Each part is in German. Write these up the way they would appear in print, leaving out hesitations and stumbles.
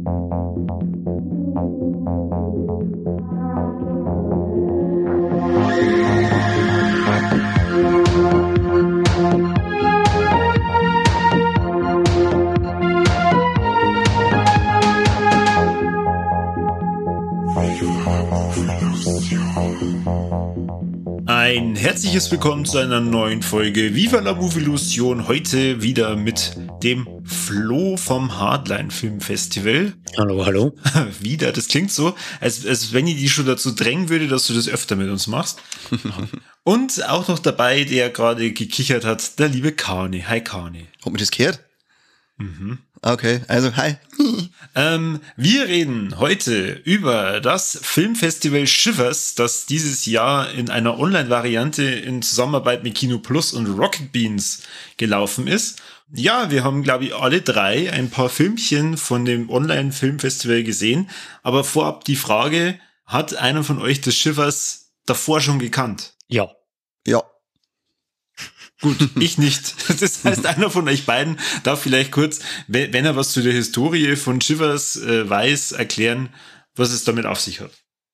Ein herzliches Willkommen zu einer neuen Folge Viva la Movielusion. Heute wieder mit dem Flo vom Hardline Film Festival. Hallo, hallo. Wieder, das klingt so, als wenn ich die schon dazu drängen würde, dass du das öfter mit uns machst. Und auch noch dabei, der gerade gekichert hat, der liebe Kani. Hi Kani. Hat mir das gehört? Mhm. Okay, also hi. Wir reden heute über das Filmfestival Shivers, das dieses Jahr in einer Online-Variante in Zusammenarbeit mit Kino Plus und Rocket Beans gelaufen ist. Ja, wir haben, glaube ich, alle drei ein paar Filmchen von dem Online-Filmfestival gesehen. Aber vorab die Frage, hat einer von euch das Shivers davor schon gekannt? Ja. Ja. Gut, ich nicht. Das heißt, einer von euch beiden darf vielleicht kurz, wenn er was zu der Historie von Shivers weiß, erklären, was es damit auf sich hat.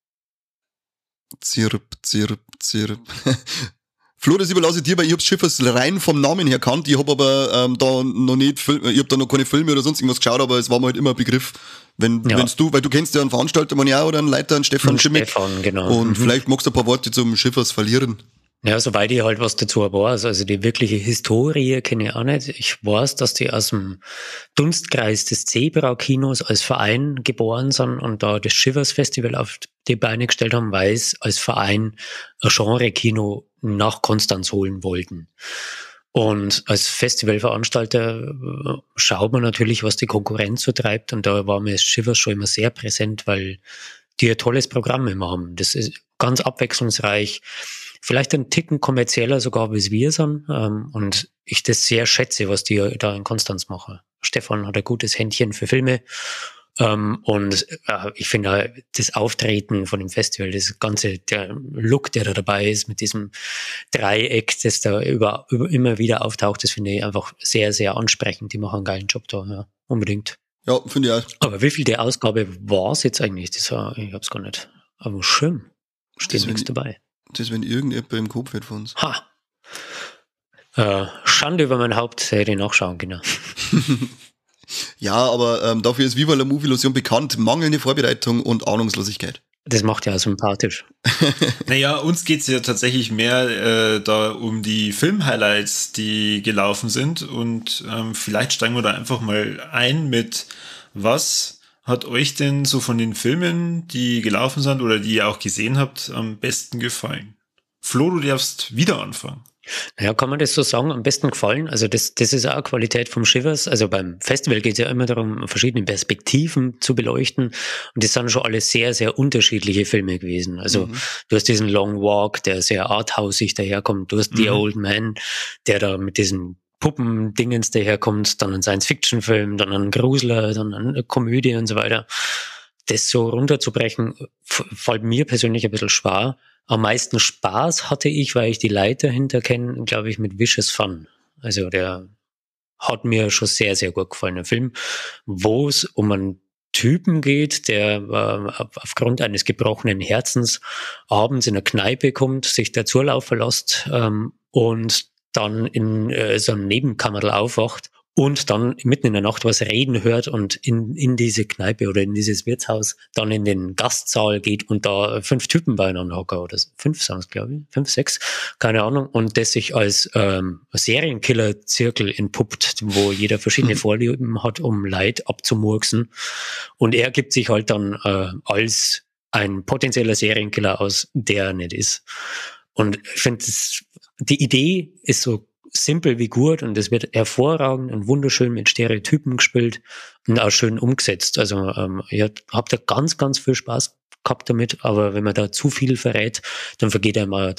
Zirp. Flo, das überlasse ich dir, weil ich hab's Shivers rein vom Namen her kannt. Ich habe aber da noch nicht, ich habe da noch keine Filme oder sonst irgendwas geschaut, aber es war mir halt immer ein Begriff. Wenn's du, weil du kennst ja einen Veranstalter, man ja, oder einen Leiter, einen Stefan Schimmick. Stefan, genau. Und vielleicht magst du ein paar Worte zum Shivers verlieren. Ja, soweit ich halt was dazu weiß. Also die wirkliche Historie kenne ich auch nicht. Ich weiß, dass die aus dem Dunstkreis des Zebra-Kinos als Verein geboren sind und da das Shivers Festival auf die Beine gestellt haben, weil es als Verein ein Genre-Kino nach Konstanz holen wollten. Und als Festivalveranstalter schaut man natürlich, was die Konkurrenz so treibt. Und da war mir das Shivers schon immer sehr präsent, weil die ein tolles Programm immer haben. Das ist ganz abwechslungsreich. Vielleicht ein Ticken kommerzieller sogar, wie es wir sind. Und ich das sehr schätze, was die da in Konstanz machen. Stefan hat ein gutes Händchen für Filme. Und ich finde das Auftreten von dem Festival, das ganze, der Look, der da dabei ist, mit diesem Dreieck, das da immer wieder auftaucht, das finde ich einfach sehr, sehr ansprechend. Die machen einen geilen Job da, ja, unbedingt. Ja, finde ich auch. Aber wie viel der Ausgabe war es jetzt eigentlich? Ich hab's gar nicht. Aber schön. Steht nichts dabei. Das, wenn irgendjemand im Kopf wird von uns. Ha! Schande über mein Haupt, hätte ich nachschauen können. Ja, aber dafür ist Viva la Movielusion bekannt. Mangelnde Vorbereitung und Ahnungslosigkeit. Das macht ja sympathisch. Naja, uns geht's ja tatsächlich mehr da um die Film-Highlights, die gelaufen sind. Und vielleicht steigen wir da einfach mal ein mit, was hat euch denn so von den Filmen, die gelaufen sind oder die ihr auch gesehen habt, am besten gefallen? Flo, du darfst wieder anfangen. Naja, kann man das so sagen, am besten gefallen? Also das ist auch eine Qualität vom Shivers. Also beim Festival geht es ja immer darum, verschiedene Perspektiven zu beleuchten. Und das sind schon alle sehr, sehr unterschiedliche Filme gewesen. Also du hast diesen Long Walk, der sehr arthausig daherkommt. Du hast The Old Man, der da mit diesen Puppendingens daherkommt, dann ein Science-Fiction-Film, dann ein Grusler, dann eine Komödie und so weiter. Das so runterzubrechen, fällt mir persönlich ein bisschen schwer. Am meisten Spaß hatte ich, weil ich die Leiter dahinter kenne, glaube ich, mit Vicious Fun. Also der hat mir schon sehr, sehr gut gefallen. Ein Film, wo es um einen Typen geht, der aufgrund eines gebrochenen Herzens abends in eine Kneipe kommt, sich der Zulauf verlässt und dann in so einem Nebenkammerl aufwacht und dann mitten in der Nacht was reden hört und in diese Kneipe oder in dieses Wirtshaus dann in den Gastsaal geht und da 5 Typen beieinander hocken oder 5 sind es, glaube ich, 5, 6, keine Ahnung, und das sich als Serienkiller-Zirkel entpuppt, wo jeder verschiedene Vorlieben hat, um Leid abzumurksen, und er gibt sich halt dann als ein potenzieller Serienkiller aus, der er nicht ist. Und ich finde, die Idee ist so simpel wie gut und es wird hervorragend und wunderschön mit Stereotypen gespielt und auch schön umgesetzt. Also ich habe da ganz, ganz viel Spaß gehabt damit, aber wenn man da zu viel verrät, dann vergeht einmal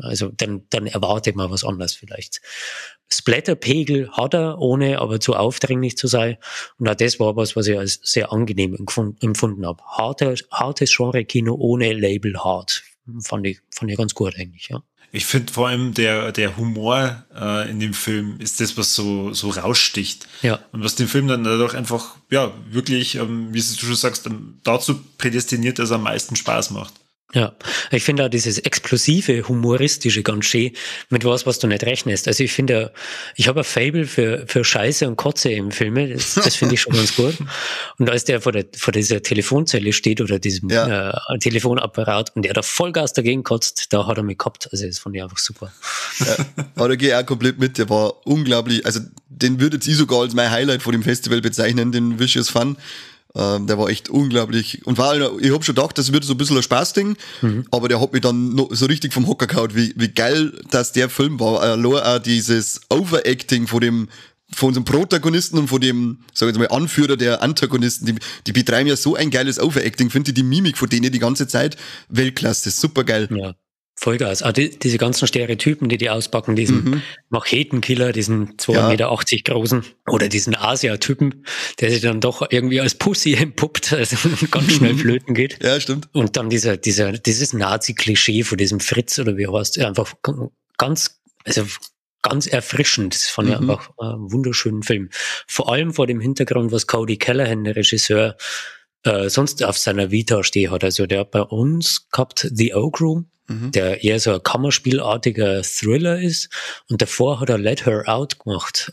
dann erwartet man was anderes vielleicht. Splatterpegel hat er, ohne aber zu aufdringlich zu sein, und auch das war was ich als sehr angenehm empfunden habe. Hartes Genre-Kino ohne Label hart. fand ich ganz gut eigentlich, ja. Ich finde vor allem der Humor in dem Film ist das, was so raussticht. Ja. Und was den Film dann dadurch einfach, ja, wirklich, wie du schon sagst, dazu prädestiniert, dass er am meisten Spaß macht. Ja, ich finde auch dieses explosive, humoristische ganz schön, mit was du nicht rechnest. Also ich finde, ich habe ein Faible für Scheiße und Kotze im Filme, das finde ich schon ganz gut. Und als der vor dieser Telefonzelle steht oder diesem Telefonapparat und der da Vollgas dagegen kotzt, da hat er mich gehabt. Also das fand ich einfach super. Ja, aber da gehe ich auch komplett mit, der war unglaublich, also den würde ich sogar als mein Highlight vor dem Festival bezeichnen, den Vicious Fun. Der war echt unglaublich. Und ich hab schon gedacht, das wird so ein bisschen ein Spaßding, aber der hat mich dann noch so richtig vom Hocker gehauen, wie geil, dass der Film war. Allein auch dieses Overacting von unserem Protagonisten und von dem, sag ich jetzt mal, Anführer der Antagonisten, die betreiben ja so ein geiles Overacting, finde ich die Mimik von denen die ganze Zeit Weltklasse, super geil. Ja. Vollgas. Auch diese ganzen Stereotypen, die auspacken, diesen Machetenkiller, diesen 2,80 Meter großen oder diesen Asia-Typen, der sich dann doch irgendwie als Pussy entpuppt, also ganz schnell flöten geht. Ja, stimmt. Und dann dieses Nazi-Klischee von diesem Fritz oder wie heißt, einfach ganz erfrischend. Das fand ich einfach einen wunderschönen Film. Vor allem vor dem Hintergrund, was Cody Callahan, der Regisseur, sonst auf seiner Vita stehen hat. Also der hat bei uns gehabt The Oak Room, der eher so ein kammerspielartiger Thriller ist. Und davor hat er Let Her Out gemacht,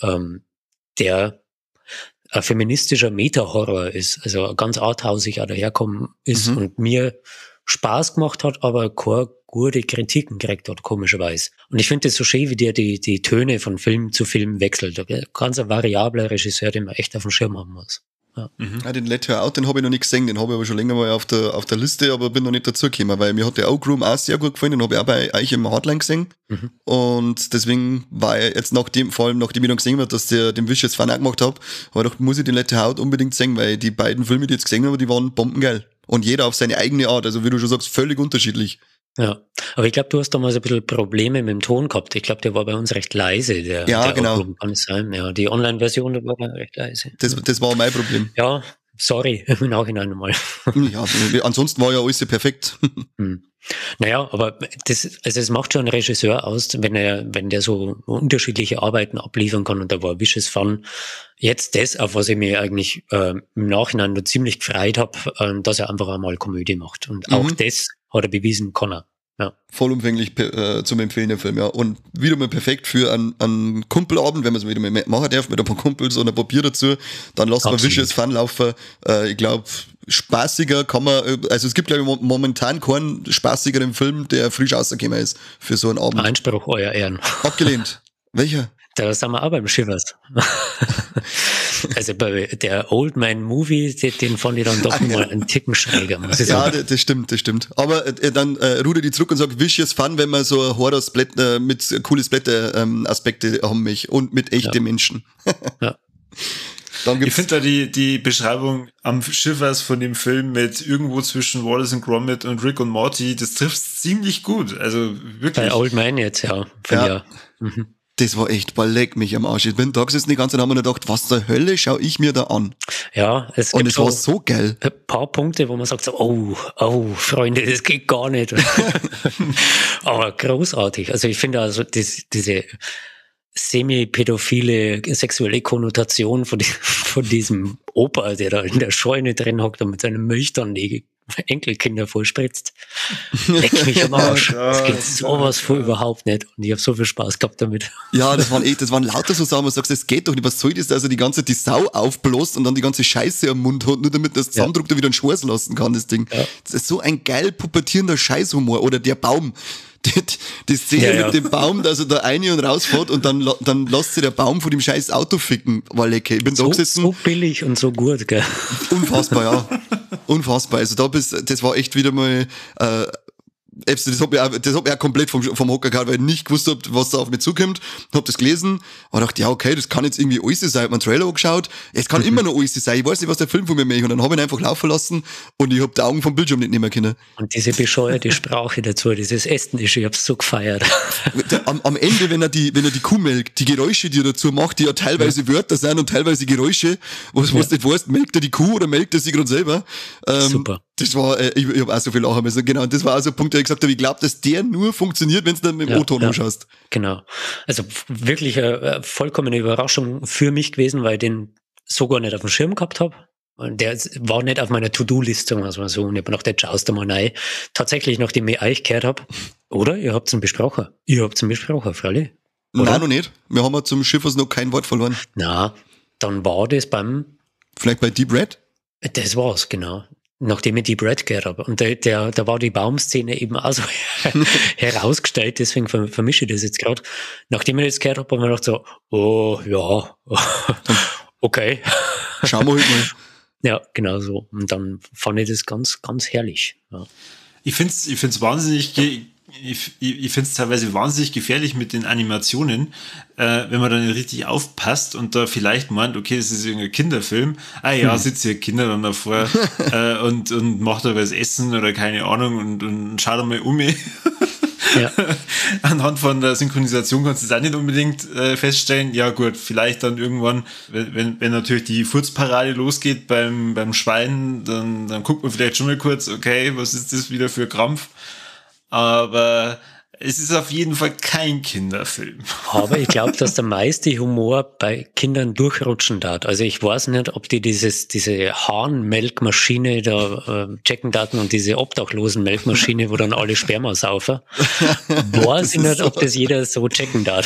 der ein feministischer Meta-Horror ist, also ganz arthausig auch daherkommen ist und mir Spaß gemacht hat, aber keine gute Kritiken gekriegt hat, komischerweise. Und ich finde das so schön, wie der die Töne von Film zu Film wechselt. Ganz ein variabler Regisseur, den man echt auf dem Schirm haben muss. Ja. Ja, den Let Her Out, den habe ich noch nicht gesehen, den habe ich aber schon länger mal auf der Liste, aber bin noch nicht dazugekommen, weil mir hat der Oak Room auch sehr gut gefallen, den habe ich auch bei euch im Hardline gesehen. Und deswegen war er jetzt vor allem nachdem ich dann gesehen habe, dass der den Vicious Fun auch gemacht habe ich gedacht, muss ich den Let Her Out unbedingt sehen, weil die beiden Filme, die ich jetzt gesehen habe, die waren bombengeil. Und jeder auf seine eigene Art, also wie du schon sagst, völlig unterschiedlich. Ja, aber ich glaube, du hast damals ein bisschen Probleme mit dem Ton gehabt. Ich glaube, der war bei uns recht leise. Der genau. Oak Room, kann es sein. Ja, die Online-Version, der war recht leise. Das war mein Problem. Ja, sorry, im Nachhinein nochmal. Ja, ansonsten war ja alles perfekt. Naja, aber es macht schon ein Regisseur aus, wenn der so unterschiedliche Arbeiten abliefern kann, und da war Vicious Fun jetzt das, auf was ich mir eigentlich im Nachhinein nur ziemlich gefreut habe, dass er einfach einmal Komödie macht. Und auch das hat er bewiesen, kann er. Ja. Vollumfänglich zum Empfehlen, der Film, ja. Und wieder mal perfekt für einen Kumpelabend, wenn man es wieder mal machen darf, mit ein paar Kumpels und ein Papier dazu, dann lassen wir Vicious Fun laufen. Ich glaube, spaßiger kann man, also es gibt, glaube ich, momentan keinen spaßigeren Film, der frisch rausgekommen ist für so einen Abend. Einspruch, euer Ehren. Abgelehnt. Welcher? Da sind wir auch beim Shivers. Also bei der Old Man Movie, den fand ich dann doch mal einen Ticken schräger, muss ich sagen. Ja, das stimmt. Aber dann rudert die zurück und sagt, Vicious Fun, wenn man so Horror-Splatter mit coole Splatter-Aspekte haben möchte und mit echten Menschen. Ja. Ich finde da die Beschreibung am Shivers von dem Film mit irgendwo zwischen Wallace and Gromit und Rick und Morty, das trifft ziemlich gut. Also wirklich. Bei Old Man jetzt, ja. Das war echt, leck mich am Arsch. Ich bin da gesessen die ganze Zeit und habe mir gedacht, was zur Hölle schaue ich mir da an? Ja, es war so geil. Ein paar Punkte, wo man sagt so, oh, Freunde, das geht gar nicht. Aber großartig. Also ich finde also diese semi-pädophile sexuelle Konnotation von diesem Opa, der da in der Scheune drin hockt und mit seinem Milch dann die Enkelkinder vollspritzt. Leck mich am Arsch. Das geht sowas vor überhaupt nicht. Und ich habe so viel Spaß gehabt damit. Ja, das waren lauter so Sachen, wo du sagst, das geht doch nicht. Was soll das, also die ganze die Sau aufbläst und dann die ganze Scheiße am Mund hat, nur damit das Zusammendruck da wieder einen Schwarz lassen kann, das Ding. Ja. Das ist so ein geil pubertierender Scheißhumor. Oder der Baum. Die Szene mit dem Baum, dass er da rein und rausfährt und dann lässt sich der Baum von dem scheiß Auto ficken. War lecker. Ich bin da gesessen. So billig und so gut, gell? Unfassbar, ja. Unfassbar. Also das war echt wieder mal, das hat mich auch komplett vom Hocker gehauen, weil ich nicht gewusst habe, was da auf mich zukommt. Hab das gelesen und dachte, ja, okay, das kann jetzt irgendwie alles sein. Ich hab mir einen Trailer angeschaut. Es kann immer noch alles sein. Ich weiß nicht, was der Film von mir macht. Und dann habe ich ihn einfach laufen lassen und ich hab die Augen vom Bildschirm nicht nehmen können. Und diese bescheuerte Sprache dazu, dieses Estnische, ich hab's so gefeiert. Am Ende, wenn er die Kuh melkt, die Geräusche, die er dazu macht, die ja teilweise Wörter sind und teilweise Geräusche, was du nicht weißt, melkt er die Kuh oder melkt er sie gerade selber? Super. Das war, ich habe auch so viel lachen müssen. Genau, das war auch so ein Punkt, der ich gesagt habe, ich glaube, dass der nur funktioniert, wenn du dann mit dem O-Ton anschaust. Genau. Also wirklich eine vollkommene Überraschung für mich gewesen, weil ich den so gar nicht auf dem Schirm gehabt habe. Und der war nicht auf meiner To-Do-Liste, was man so. Und ich habe gedacht, jetzt schaust du mal rein. Tatsächlich, nachdem ich euch gehört habe, oder? Ihr habt es besprochen. Ihr habt es besprochen, freilich. Nein, noch nicht. Wir haben zum Schiffers noch kein Wort verloren. Na, dann war das vielleicht bei Deep Red? Das war's, genau. Nachdem ich Deep Red gehört habe. Und da war die Baumszene eben auch so herausgestellt, deswegen vermische ich das jetzt gerade. Nachdem ich das gehört habe, habe ich mir gedacht so, oh, ja, okay. Schauen wir halt mal. Ja, genau so. Und dann fand ich das ganz, ganz herrlich. Ja. Ich find's wahnsinnig, ich find's teilweise wahnsinnig gefährlich mit den Animationen, wenn man dann richtig aufpasst und da vielleicht meint, okay, das ist irgendein Kinderfilm. Sitzt hier Kinder dann davor und macht da was essen oder keine Ahnung und schaut einmal um mich. Ja. Anhand von der Synchronisation kannst du es auch nicht unbedingt feststellen. Ja gut, vielleicht dann irgendwann, wenn natürlich die Furzparade losgeht beim Schwein, dann guckt man vielleicht schon mal kurz, okay, was ist das wieder für Krampf? Aber es ist auf jeden Fall kein Kinderfilm. Aber ich glaube, dass der meiste Humor bei Kindern durchrutschen darf. Also ich weiß nicht, ob die diese Hahnmelkmaschine da checken daten und diese obdachlosen Melkmaschine, wo dann alle Sperma saufen. Weiß ich nicht, ob das jeder so checken darf.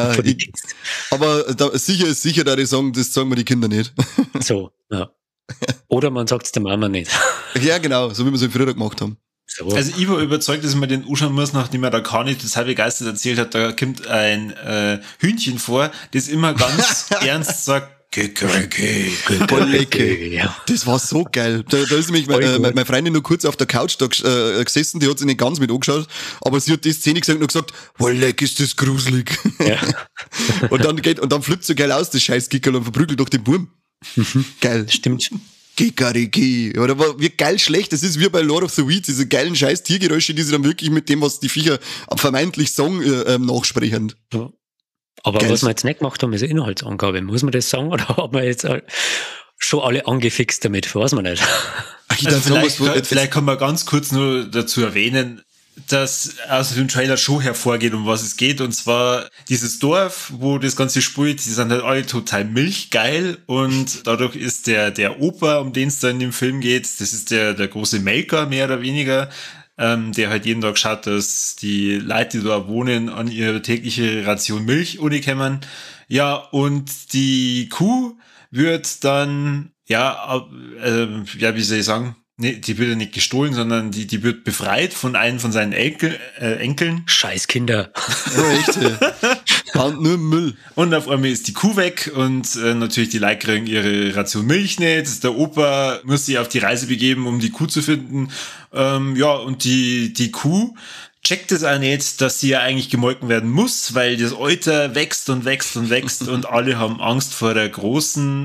Aber sicher ist sicher, da die sagen, das sagen wir die Kinder nicht. So, ja. Oder man sagt es der Mama nicht. Ja, genau, so wie wir es früher gemacht haben. So. Also ich war überzeugt, dass ich mir den anschauen muss, nachdem er da gar nicht total begeistert erzählt hat, da kommt ein Hühnchen vor, das immer ganz ernst sagt, Kikeriki. Ja. Das war so geil. Da ist nämlich meine Freundin nur kurz auf der Couch da gesessen, die hat sich nicht ganz mit angeschaut, aber sie hat die Szene gesagt und gesagt, leck, ist das gruselig. Ja. und dann flippt so geil aus, das scheiß Kickerl, und verprügelt durch den Burm. Geil. Stimmt. Kikariki. Oder wie geil schlecht, das ist wie bei Lord of the Weeds, diese geilen scheiß Tiergeräusche, die sie dann wirklich mit dem, was die Viecher vermeintlich sagen, nachsprechen. Ja. Aber geil. Was wir jetzt nicht gemacht haben, ist eine Inhaltsangabe. Muss man das sagen? Oder haben wir jetzt schon alle angefixt damit? Weiß man nicht. Vielleicht kann man ganz kurz nur dazu erwähnen, dass aus dem Trailer schon hervorgeht, um was es geht. Und zwar dieses Dorf, wo das Ganze spielt, die sind halt alle total milchgeil. Und dadurch ist der Opa, um den es da in dem Film geht, das ist der große Melker, mehr oder weniger, der halt jeden Tag schaut, dass die Leute, die da wohnen, an ihre tägliche Ration Milch ohnekommen. Ja, und die Kuh wird dann, wie soll ich sagen, nee, die wird ja nicht gestohlen, sondern die wird befreit von einem von seinen Enkeln. Scheiß Kinder. Ja, echt. Und nur Müll. Und auf einmal ist die Kuh weg und natürlich die Leute kriegen ihre Ration Milch nicht. Der Opa muss sich auf die Reise begeben, um die Kuh zu finden. Und die Kuh checkt es auch nicht, dass sie ja eigentlich gemolken werden muss, weil das Alter wächst und wächst und wächst und alle haben Angst vor der großen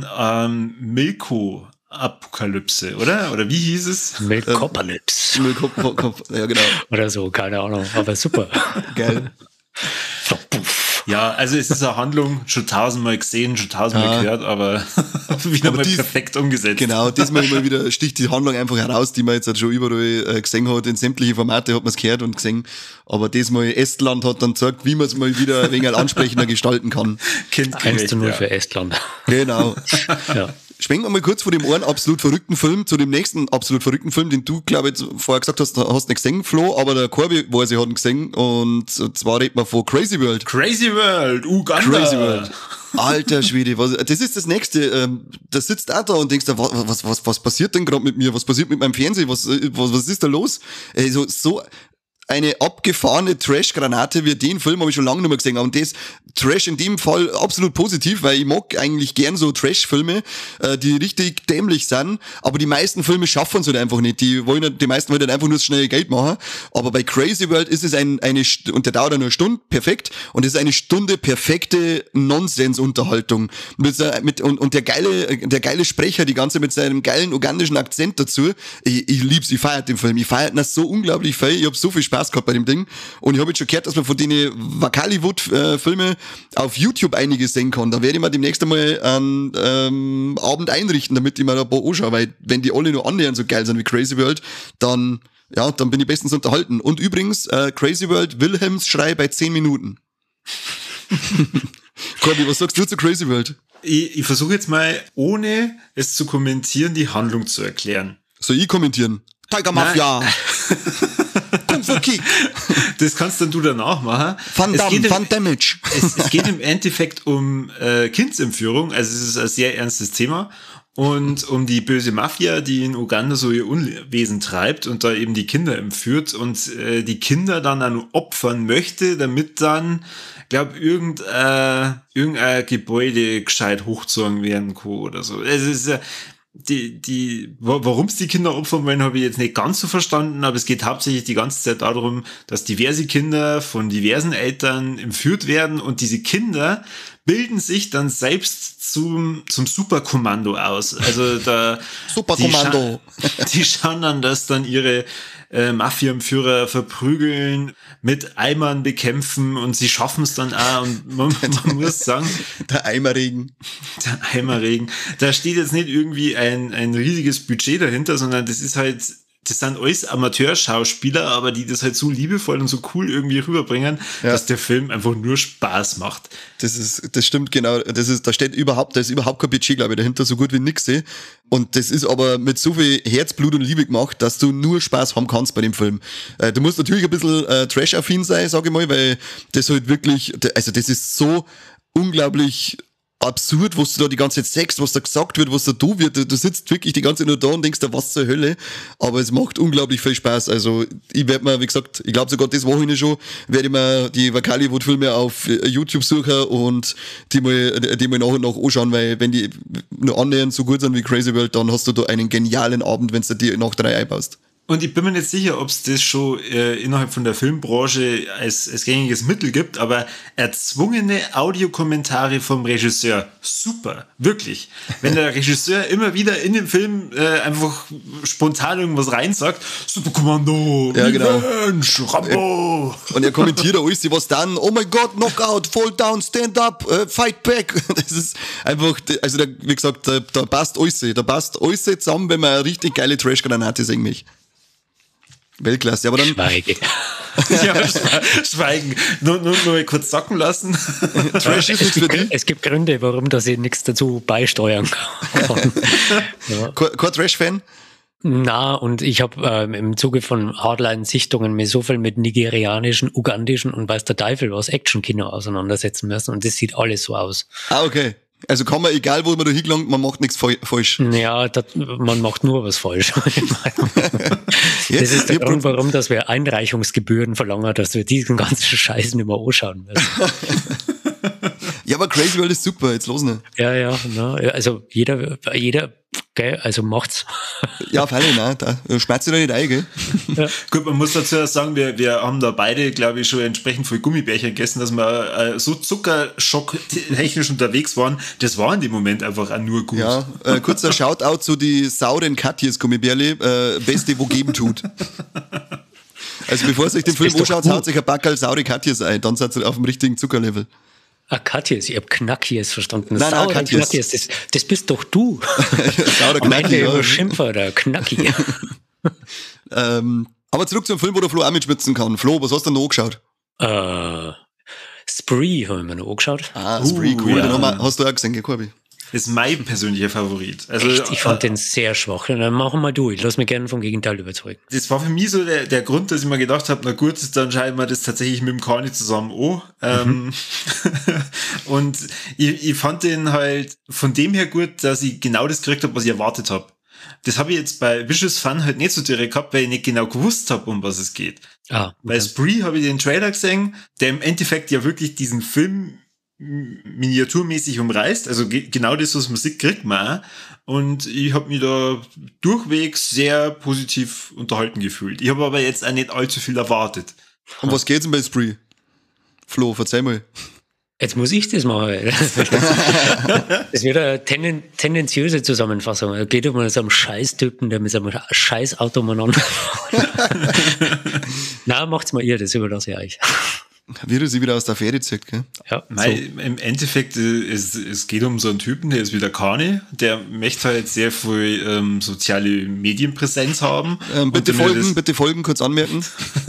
Apokalypse, oder? Oder wie hieß es? Milkopalypse. Ja, genau. Oder so, keine Ahnung. Aber super. Geil. Ja, also es ist eine Handlung, schon tausendmal gesehen, schon tausendmal gehört, aber wieder mal perfekt umgesetzt. Genau, diesmal immer wieder sticht die Handlung einfach heraus, die man jetzt halt schon überall gesehen hat. In sämtliche Formate hat man es gehört und gesehen. Aber diesmal Estland hat dann gezeigt, wie man es mal wieder ein wenig ansprechender gestalten kann. 1:0 für Estland. Genau. Ja. Schwenken wir mal kurz von dem einen absolut verrückten Film zu dem nächsten absolut verrückten Film, den du, glaube ich, vorher gesagt hast nicht gesehen, Flo, aber der Corby weiß, ich hat ihn gesehen. Und zwar reden wir von Crazy World. Crazy World, Uganda. Crazy World. Alter Schwede, das ist das Nächste. Da sitzt auch da und denkst, was passiert denn gerade mit mir? Was passiert mit meinem Fernsehen? Was ist da los? So eine abgefahrene Trash-Granate wie den Film habe ich schon lange nicht mehr gesehen. Und das Trash in dem Fall absolut positiv, weil ich mag eigentlich gern so Trash-Filme, die richtig dämlich sind, aber die meisten Filme schaffen es halt einfach nicht. Die meisten wollen halt einfach nur das schnelle Geld machen. Aber bei Crazy World ist es und der dauert ja nur eine Stunde, perfekt. Und es ist eine Stunde perfekte Nonsens-Unterhaltung. Und der geile Sprecher, die ganze mit seinem geilen ugandischen Akzent dazu. Ich lieb's, ich feiert den Film. Ich feiert ihn so unglaublich viel. Ich hab so viel Spaß Spaß gehabt bei dem Ding. Und ich habe jetzt schon gehört, dass man von denen Wakaliwood-Filme auf YouTube einiges sehen kann. Da werde ich mir demnächst einmal einen Abend einrichten, damit ich mir da ein paar anschaue, weil wenn die alle nur annähernd so geil sind wie Crazy World, dann bin ich bestens unterhalten. Und übrigens, Crazy World, Wilhelms Schrei bei 10 Minuten. Corby, was sagst du zu Crazy World? Ich versuche jetzt mal, ohne es zu kommentieren, die Handlung zu erklären. Soll ich kommentieren? Tiger Mafia. Kung Fu Kick. Das kannst dann du danach machen. Fun Damage. Es geht im Endeffekt um Kindsentführung, also es ist ein sehr ernstes Thema. Und um die böse Mafia, die in Uganda so ihr Unwesen treibt und da eben die Kinder entführt und die Kinder dann opfern möchte, damit dann, glaube irgendein Gebäude gescheit hochgezogen werden kann oder so. Es ist warum es die Kinder opfern wollen, habe ich jetzt nicht ganz so verstanden, aber es geht hauptsächlich die ganze Zeit darum, dass diverse Kinder von diversen Eltern entführt werden und diese Kinder bilden sich dann selbst zum Superkommando aus. Also Superkommando. Die schauen dann, dass dann ihre Mafia-Führer verprügeln, mit Eimern bekämpfen und sie schaffen es dann auch. Und man muss sagen, Der Eimerregen. Da steht jetzt nicht irgendwie ein riesiges Budget dahinter, sondern das sind alles Amateurschauspieler, aber die das halt so liebevoll und so cool irgendwie rüberbringen, dass der Film einfach nur Spaß macht. Das stimmt, genau. Da ist überhaupt kein Budget, glaube ich, dahinter, so gut wie nix. Und das ist aber mit so viel Herzblut und Liebe gemacht, dass du nur Spaß haben kannst bei dem Film. Du musst natürlich ein bisschen Trash-affin sein, sage ich mal, weil das halt wirklich, also das ist so unglaublich absurd, was du da die ganze Zeit sagst, was da gesagt wird, was da wird. Du sitzt wirklich die ganze Zeit nur da und denkst da, was zur Hölle. Aber es macht unglaublich viel Spaß. Also ich werde mir, wie gesagt, ich glaube sogar das Wochenende schon, werde ich mir die Wakaliwood-Filme auf YouTube suchen und die mal nach und nach anschauen, weil wenn die nur annähernd so gut sind wie Crazy World, dann hast du da einen genialen Abend, wenn du dir nach 3 einbaust. Und ich bin mir nicht sicher, ob es das schon innerhalb von der Filmbranche als gängiges Mittel gibt, aber erzwungene Audiokommentare vom Regisseur, super, wirklich. Wenn der Regisseur immer wieder in den Film einfach spontan irgendwas reinsagt, Superkommando, ja, genau. Rambo. Und er kommentiert alles, was dann, oh mein Gott, Knockout, fall down, stand up, fight back. Das ist einfach, also wie gesagt, da passt alles zusammen, wenn man eine richtig geile Trash-Granate sehen mich. Weltklasse, aber dann. Schweige. Schweigen. Nur mal kurz sacken lassen. Trash ist nichts für dich. Es gibt Gründe, warum das ich nichts dazu beisteuern kann. Ja. Kein Trash-Fan? Na, und ich habe im Zuge von Hardline-Sichtungen mir so viel mit nigerianischen, ugandischen und weiß der Teufel was Action-Kino auseinandersetzen müssen und das sieht alles so aus. Ah, okay. Also kann man, egal wo man da hingelangt, man macht nichts falsch. Ja, man macht nur was falsch. Das ist der Grund, warum dass wir Einreichungsgebühren verlangen, dass wir diesen ganzen Scheiß nicht mehr anschauen müssen. Ja, aber Crazy World ist super, jetzt los nicht. Ja, also jeder, gell, also macht's. Ja, freilich, nein, da schmerzt du da nicht ein, gell? Ja. Gut, man muss dazu sagen, wir haben da beide, glaube ich, schon entsprechend viel Gummibärchen gegessen, dass wir so zuckerschock-technisch unterwegs waren. Das war in dem Moment einfach auch nur gut. Ja, kurzer Shoutout zu die sauren Katjes Gummibärle, beste, wo geben tut. Also bevor ihr euch den Film anschaut, haut sich ein Backerl saure Katjes ein, dann seid ihr auf dem richtigen Zuckerlevel. Katjes, ich hab Knackies verstanden. Nein, Knackies, das bist doch du. Saurer Am Knacki, Ende Schimpfer, der Knacki. Aber zurück zum Film, wo der Flo auch mitschwitzen kann. Flo, was hast du denn noch angeschaut? Spree habe ich mir noch angeschaut. Spree, cool. Ja. Den hast du auch gesehen, gell, Corby? Das ist mein persönlicher Favorit. Also, echt? Ich fand den sehr schwach. Dann machen wir durch. Lass mich gerne vom Gegenteil überzeugen. Das war für mich so der Grund, dass ich mir gedacht habe, na gut, dann schreiben wir das tatsächlich mit dem Kani zusammen an. Und ich fand den halt von dem her gut, dass ich genau das gekriegt habe, was ich erwartet habe. Das habe ich jetzt bei Vicious Fun halt nicht so direkt gehabt, weil ich nicht genau gewusst habe, um was es geht. Okay. Bei Spree habe ich den Trailer gesehen, der im Endeffekt ja wirklich diesen Film miniaturmäßig umreißt, also genau das, was Musik kriegt man auch. Und ich habe mich da durchwegs sehr positiv unterhalten gefühlt. Ich habe aber jetzt auch nicht allzu viel erwartet. Um was geht's denn bei Spree? Flo, verzeih mal. Jetzt muss ich das machen. Das wird eine tendenziöse Zusammenfassung. Es geht um so einen Scheißtypen, der mit so einem Scheißauto umeinander Nein, macht's mal ihr, das überlasse ich euch. Wie du sie wieder aus der Fähre zieht, gell? Ja, so. Im Endeffekt, es geht um so einen Typen, der ist wieder Kani, der möchte halt sehr viel soziale Medienpräsenz haben. Bitte folgen, kurz anmerken.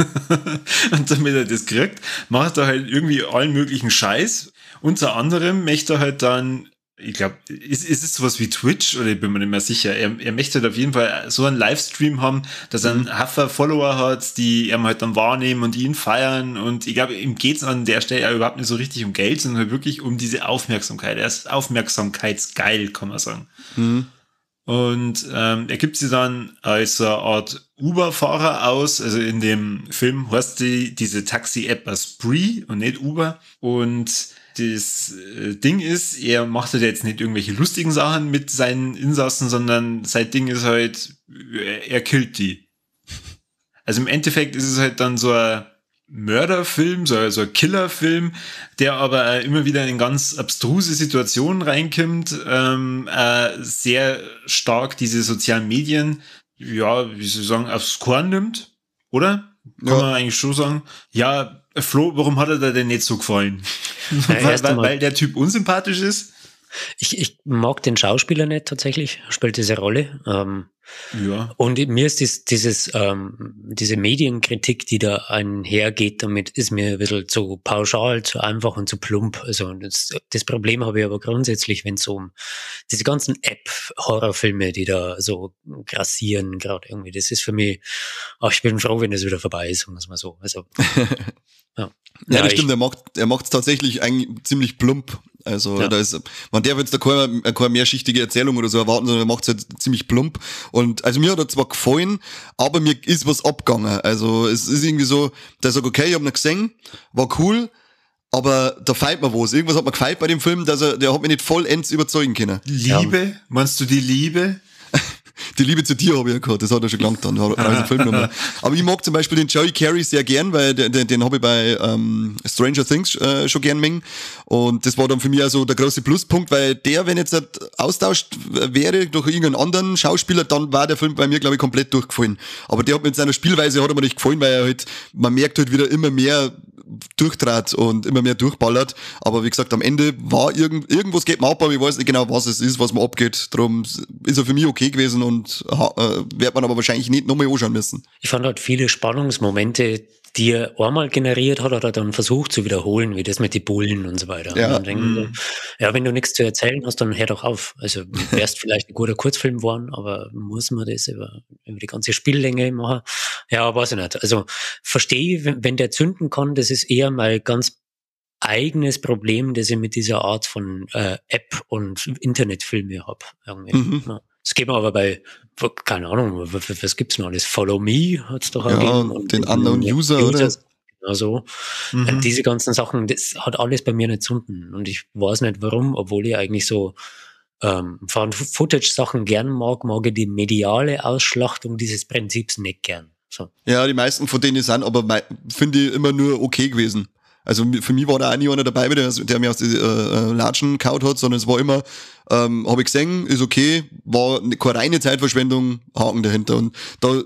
Und damit er das kriegt, macht er halt irgendwie allen möglichen Scheiß. Unter anderem möchte er halt dann, ich glaube, ist es sowas wie Twitch oder ich bin mir nicht mehr sicher. Er möchte halt auf jeden Fall so einen Livestream haben, dass er einen Haufen Follower hat, die ihn halt dann wahrnehmen und ihn feiern. Und ich glaube, ihm geht's an der Stelle ja überhaupt nicht so richtig um Geld, sondern halt wirklich um diese Aufmerksamkeit. Er ist aufmerksamkeitsgeil, kann man sagen. Mhm. Und er gibt sie dann als eine Art Uber-Fahrer aus. Also in dem Film heißt diese Taxi-App Spree und nicht Uber. Und das Ding ist, er macht halt jetzt nicht irgendwelche lustigen Sachen mit seinen Insassen, sondern sein Ding ist halt, er killt die. Also im Endeffekt ist es halt dann so ein Mörderfilm, so ein Killerfilm, der aber immer wieder in ganz abstruse Situationen reinkommt, sehr stark diese sozialen Medien, ja, wie soll ich sagen, aufs Korn nimmt, oder? Kann man eigentlich schon sagen. Ja, Flo, warum hat er da denn nicht so gefallen? Weil der Typ unsympathisch ist? Ich mag den Schauspieler nicht tatsächlich, er spielt diese Rolle. Ja. Und mir ist diese Medienkritik, die da einhergeht, damit ist mir ein bisschen zu pauschal, zu einfach und zu plump. Also das Problem habe ich aber grundsätzlich, wenn es um diese ganzen App-Horrorfilme, die da so grassieren gerade irgendwie, das ist für mich, ich bin froh, wenn das wieder vorbei ist, sagen wir es mal so. Also, ja, das stimmt, er macht es tatsächlich eigentlich ziemlich plump. Also da ist, man darf jetzt da keine mehrschichtige Erzählung oder so erwarten, sondern er macht es halt ziemlich plump. Und also mir hat er zwar gefallen, aber mir ist was abgegangen. Also es ist irgendwie so, der sagt, okay, ich hab ihn gesehen, war cool, aber da fehlt mir was. Irgendwas hat mir gefällt bei dem Film, der hat mich nicht vollends überzeugen können. Liebe? Meinst du die Liebe? Die Liebe zu dir habe ich ja gehabt, das hat er schon gelangt dann. Aber ich mag zum Beispiel den Joey Carey sehr gern, weil den habe ich bei Stranger Things schon gern mengen. Und das war dann für mich also der große Pluspunkt, weil der, wenn jetzt austauscht wäre durch irgendeinen anderen Schauspieler, dann war der Film bei mir, glaube ich, komplett durchgefallen. Aber der hat mit seiner Spielweise hat er mir nicht gefallen, weil er halt, man merkt halt wieder immer mehr durchtrat und immer mehr durchballert. Aber wie gesagt, am Ende war irgendwas geht mir ab, aber ich weiß nicht genau, was es ist, was mir abgeht. Darum ist er für mich okay gewesen und wird man aber wahrscheinlich nicht nochmal anschauen müssen. Ich fand halt viele Spannungsmomente, die er einmal generiert hat, hat er dann versucht zu wiederholen, wie das mit den Bullen und so weiter. Ja. Und dann denke ich, ja, wenn du nichts zu erzählen hast, dann hör doch auf. Also wärst vielleicht ein guter Kurzfilm geworden, aber muss man das über die ganze Spiellänge machen? Ja, weiß ich nicht. Also verstehe, wenn der zünden kann, das ist eher mal ganz eigenes Problem, das ich mit dieser Art von App und Internetfilme habe. Ja. Das geht mir aber bei, keine Ahnung, was gibt's noch alles? Follow Me hat's doch auch gegeben. Und den Unknown User, oder? Also diese ganzen Sachen, das hat alles bei mir nicht zünden. Und ich weiß nicht warum, obwohl ich eigentlich so Footage-Sachen gern mag ich die mediale Ausschlachtung dieses Prinzips nicht gern. So. Ja, die meisten von denen sind aber, finde ich, immer nur okay gewesen. Also für mich war da auch nie einer dabei, der mir aus die Latschen gehauen hat, sondern es war immer, habe ich gesehen, ist okay, war keine reine Zeitverschwendung, Haken dahinter. Und da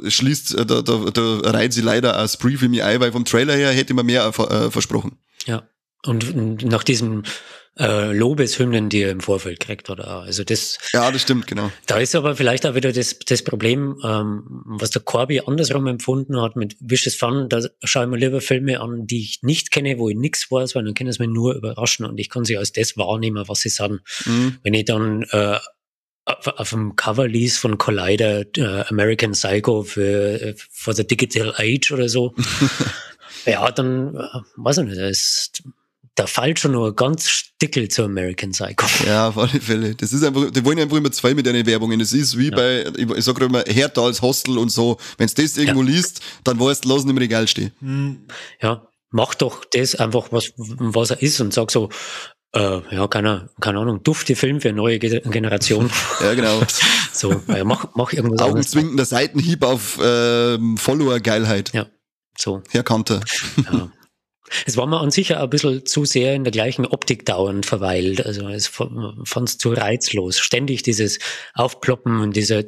reiht sie leider ein Spree für mich ein, weil vom Trailer her hätte man mehr versprochen. Ja, und nach diesem Lobeshymnen, die er im Vorfeld kriegt, oder? Also das. Ja, das stimmt, genau. Da ist aber vielleicht auch wieder das Problem, was der Corby andersrum empfunden hat mit Vicious Fun. Da schaue ich mir lieber Filme an, die ich nicht kenne, wo ich nichts weiß, weil dann können sie mich nur überraschen und ich kann sie als das wahrnehmen, was sie sagen. Wenn ich dann auf dem Cover liest von Collider American Psycho for the Digital Age oder so, ja, dann weiß ich nicht, da fällt schon nur ganz Stickel zu American Psycho. Ja, auf alle Fälle. Das ist einfach, die wollen einfach immer zwei mit den Werbungen. Das ist wie bei, ich sag immer, härter als Hostel und so. Wenn du das irgendwo liest, dann weißt du, lass ihn im Regal stehen. Ja, mach doch das einfach, was er ist und sag so, ja, keine Ahnung, dufte Film für eine neue Generation. Ja, genau. So, ja, mach irgendwas augenzwinkender Seitenhieb auf Follower-Geilheit. Ja, so. Herr Kanter. Ja. Es war mir an sich auch ein bisschen zu sehr in der gleichen Optik dauernd verweilt. Also es fand es zu reizlos. Ständig dieses Aufploppen und diese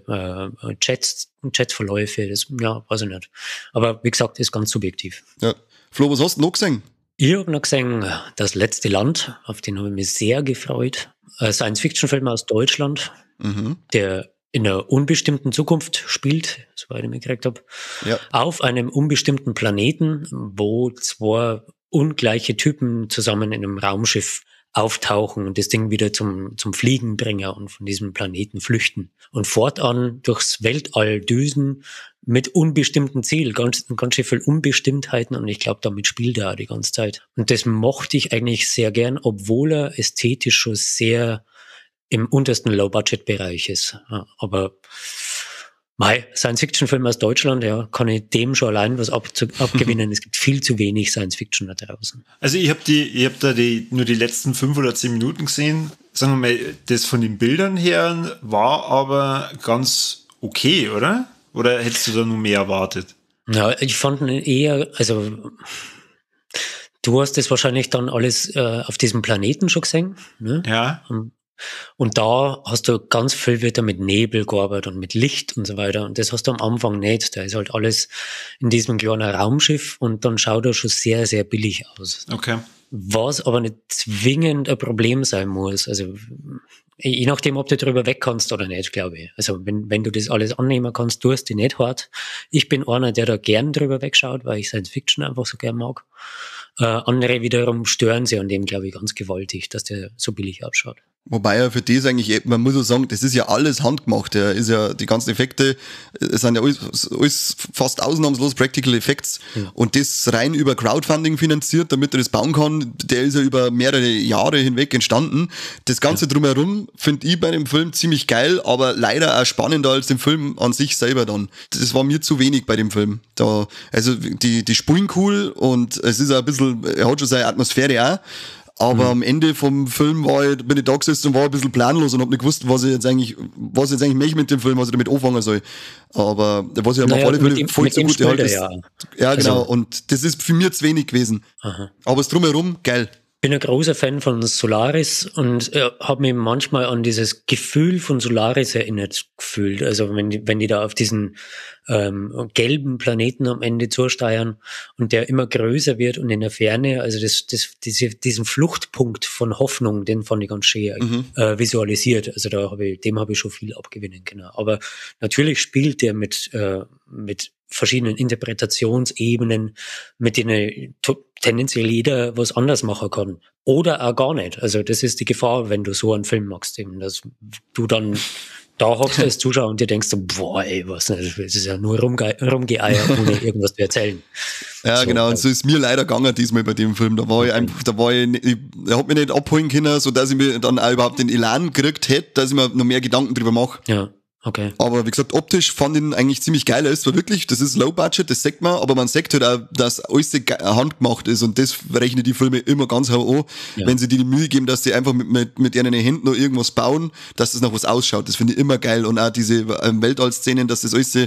Chatverläufe, das, ja, weiß ich nicht. Aber wie gesagt, ist ganz subjektiv. Ja. Flo, was hast du noch gesehen? Ich habe noch gesehen, Das letzte Land, auf den habe ich mich sehr gefreut. Ein Science-Fiction-Film aus Deutschland, der in einer unbestimmten Zukunft spielt, soweit ich mitgekriegt habe, auf einem unbestimmten Planeten, wo zwei ungleiche Typen zusammen in einem Raumschiff auftauchen und das Ding wieder zum Fliegen bringen und von diesem Planeten flüchten. Und fortan durchs Weltall düsen mit unbestimmten Ziel, ganz schön viel Unbestimmtheiten, und ich glaube, damit spielt er auch die ganze Zeit. Und das mochte ich eigentlich sehr gern, obwohl er ästhetisch schon sehr im untersten Low-Budget-Bereich ist. Ja, aber Science-Fiction-Film aus Deutschland, ja, kann ich dem schon allein was abgewinnen. Es gibt viel zu wenig Science-Fiction da draußen. Also ich hab da nur die letzten 5 oder 10 Minuten gesehen. Sagen wir mal, das von den Bildern her war aber ganz okay, oder? Oder hättest du da nur mehr erwartet? Ja, ich fand ihn eher, also du hast das wahrscheinlich dann alles auf diesem Planeten schon gesehen, ne? Ja. Und da hast du ganz viel wieder mit Nebel gearbeitet und mit Licht und so weiter. Und das hast du am Anfang nicht. Da ist halt alles in diesem kleinen Raumschiff und dann schaut er schon sehr, sehr billig aus. Okay. Was aber nicht zwingend ein Problem sein muss. Also je nachdem, ob du drüber weg kannst oder nicht, glaube ich. Also wenn du das alles annehmen kannst, tust du nicht hart. Ich bin einer, der da gern drüber wegschaut, weil ich Science Fiction einfach so gern mag. Andere wiederum stören sich an dem, glaube ich, ganz gewaltig, dass der so billig ausschaut. Wobei ja für das eigentlich, man muss ja sagen, das ist ja alles handgemacht. Ja, ist ja, die ganzen Effekte, es sind ja alles fast ausnahmslos Practical Effects. Ja. Und das rein über Crowdfunding finanziert, damit er das bauen kann, der ist ja über mehrere Jahre hinweg entstanden. Das Ganze drumherum finde ich bei dem Film ziemlich geil, aber leider auch spannender als den Film an sich selber dann. Das war mir zu wenig bei dem Film. Also die spulen cool und es ist auch ein bisschen, er hat schon seine Atmosphäre auch. Aber am Ende vom Film bin ich da gesessen und war ein bisschen planlos und hab nicht gewusst, was ich jetzt eigentlich möchte mit dem Film, was ich damit anfangen soll. Aber was ich auf alle Fälle voll so gut halt ist. Ja, genau. Also, und das ist für mich zu wenig gewesen. Aha. Aber es drumherum geil. Ich bin ein großer Fan von Solaris und habe mich manchmal an dieses Gefühl von Solaris erinnert gefühlt. Also wenn die da auf diesen gelben Planeten am Ende zusteuern und der immer größer wird und in der Ferne, also diesen Fluchtpunkt von Hoffnung, den fand ich ganz schön visualisiert. Also dem habe ich schon viel abgewinnen können. Aber natürlich spielt der mit verschiedenen Interpretationsebenen, mit denen tendenziell jeder was anders machen kann. Oder auch gar nicht. Also das ist die Gefahr, wenn du so einen Film machst, eben, dass du dann da hockst als Zuschauer und dir denkst, boah, ey, was, das ist ja nur rumgeeiert, ohne irgendwas zu erzählen. Ja, so, genau, und so ist mir leider gegangen diesmal bei dem Film. Er hat mich nicht abholen können, so dass ich mir dann auch überhaupt den Elan gekriegt hätte, dass ich mir noch mehr Gedanken drüber mache. Ja. Okay. Aber wie gesagt, optisch fand ich ihn eigentlich ziemlich geil. Er ist zwar wirklich, das ist Low Budget, das sagt man, aber man sagt halt auch, dass alles handgemacht ist und das rechnen die Filme immer ganz hoch an, wenn sie die Mühe geben, dass sie einfach mit ihren Händen noch irgendwas bauen, dass das noch was ausschaut. Das finde ich immer geil und auch diese Weltall-Szenen, dass das alles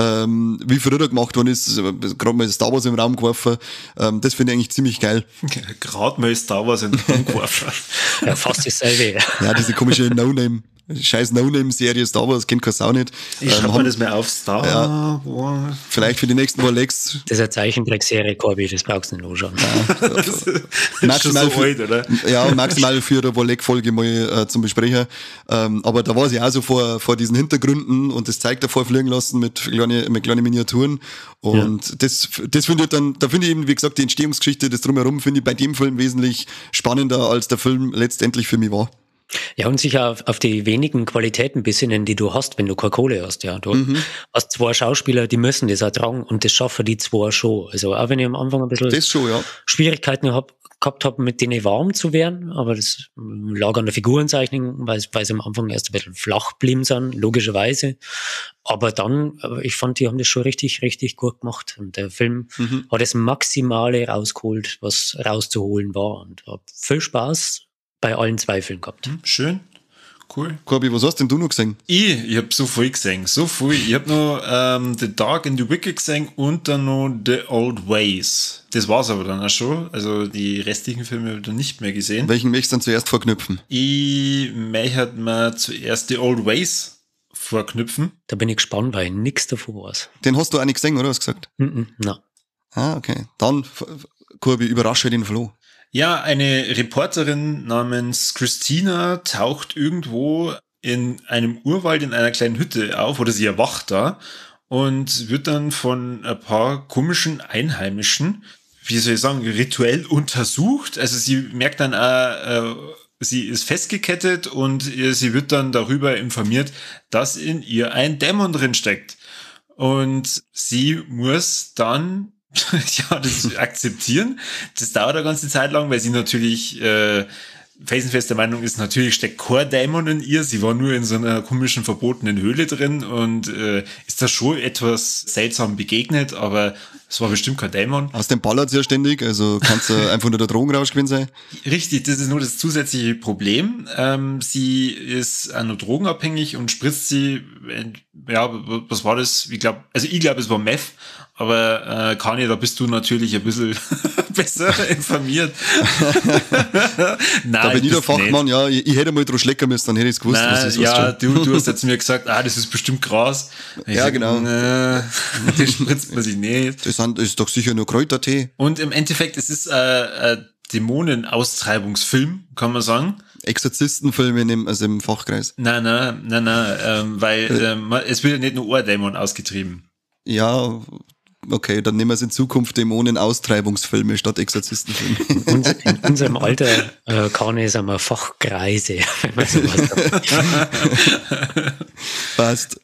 wie früher gemacht worden ist, gerade mal Star Wars im Raum geworfen, das finde ich eigentlich ziemlich geil. Gerade mal Star Wars im Raum geworfen. Ja, fast dasselbe. Ja, diese komische No-Name. Scheiß No-Name-Serie Star Wars, kennt kein Sau nicht. Ich schreibe mir das mal auf Star Wars. Vielleicht für die nächsten Rolex. Das ist eine Zeichentrickserie, Corby, das brauchst du nicht anschauen. Maximal so alt, oder? Ja, maximal für eine Rolex-Folge mal zum Besprechen. Aber da war sie auch so vor diesen Hintergründen und das zeigt davor fliegen lassen mit kleinen Miniaturen. Und das finde ich dann, da finde ich eben, wie gesagt, die Entstehungsgeschichte, das Drumherum finde ich bei dem Film wesentlich spannender, als der Film letztendlich für mich war. Ja, und sicher auf die wenigen Qualitäten besinnen, die du hast, wenn du keine Kohle hast. Ja, du hast zwei Schauspieler, die müssen das auch tragen und das schaffen die zwei schon. Also auch wenn ich am Anfang ein bisschen Schwierigkeiten gehabt habe, mit denen warm zu werden, aber das lag an der Figurenzeichnung, weil sie am Anfang erst ein bisschen flach geblieben sind, logischerweise. Aber dann, ich fand, die haben das schon richtig, richtig gut gemacht. Und der Film hat das Maximale rausgeholt, was rauszuholen war. Und hat viel Spaß bei allen 2 Filmen gehabt. Schön. cool. Corby, was hast denn du noch gesehen? Ich habe so viel gesehen, so viel. Ich habe noch The Dark and the Wicked gesehen und dann noch The Old Ways. Das war's aber dann auch schon. Also die restlichen Filme habe ich dann nicht mehr gesehen. Welchen möchtest du dann zuerst vorknüpfen? Ich möchte mir zuerst The Old Ways vorknüpfen. Da bin ich gespannt, weil nichts davon weiß. Den hast du auch nicht gesehen, oder? Hast du gesagt? Nein. Ah, okay. Dann, Corby, überrasche den Flo. Ja, eine Reporterin namens Christina taucht irgendwo in einem Urwald in einer kleinen Hütte auf, oder sie erwacht da und wird dann von ein paar komischen Einheimischen, wie soll ich sagen, rituell untersucht. Also sie merkt dann auch, sie ist festgekettet und sie wird dann darüber informiert, dass in ihr ein Dämon drin steckt. Und sie muss dann ja, das akzeptieren. Das dauert eine ganze Zeit lang, weil sie natürlich felsenfest der Meinung ist, natürlich steckt kein Dämon in ihr. Sie war nur in so einer komischen, verbotenen Höhle drin und ist da schon etwas seltsam begegnet, aber es war bestimmt kein Dämon. Aus dem ballert ja ständig, also kannst du einfach nur der Drogenrausch gewesen sein. Richtig, das ist nur das zusätzliche Problem. Sie ist auch noch drogenabhängig und spritzt sie, ja, was war das? Ich glaube, es war Meth, aber Kanye, da bist du natürlich ein bisschen besser informiert. Nein, da bin ich der Fachmann, nicht. Ja, ich hätte mal drauf schlecken müssen, dann hätte ich es gewusst, was ist. Ja, du hast jetzt mir gesagt, das ist bestimmt Gras. Ja, sag, genau. Das spritzt man sich nicht. Das ist doch sicher nur Kräutertee. Und im Endeffekt, es ist ein Dämonenaustreibungsfilm, kann man sagen. Exorzistenfilme also im Fachkreis. Nein, weil es wird ja nicht nur ein Dämon ausgetrieben. Ja, okay, dann nehmen wir es in Zukunft Dämonenaustreibungsfilme statt Exorzistenfilme. In unserem Alter kann es einmal Fachkreise, wenn man sowas sagt. Passt.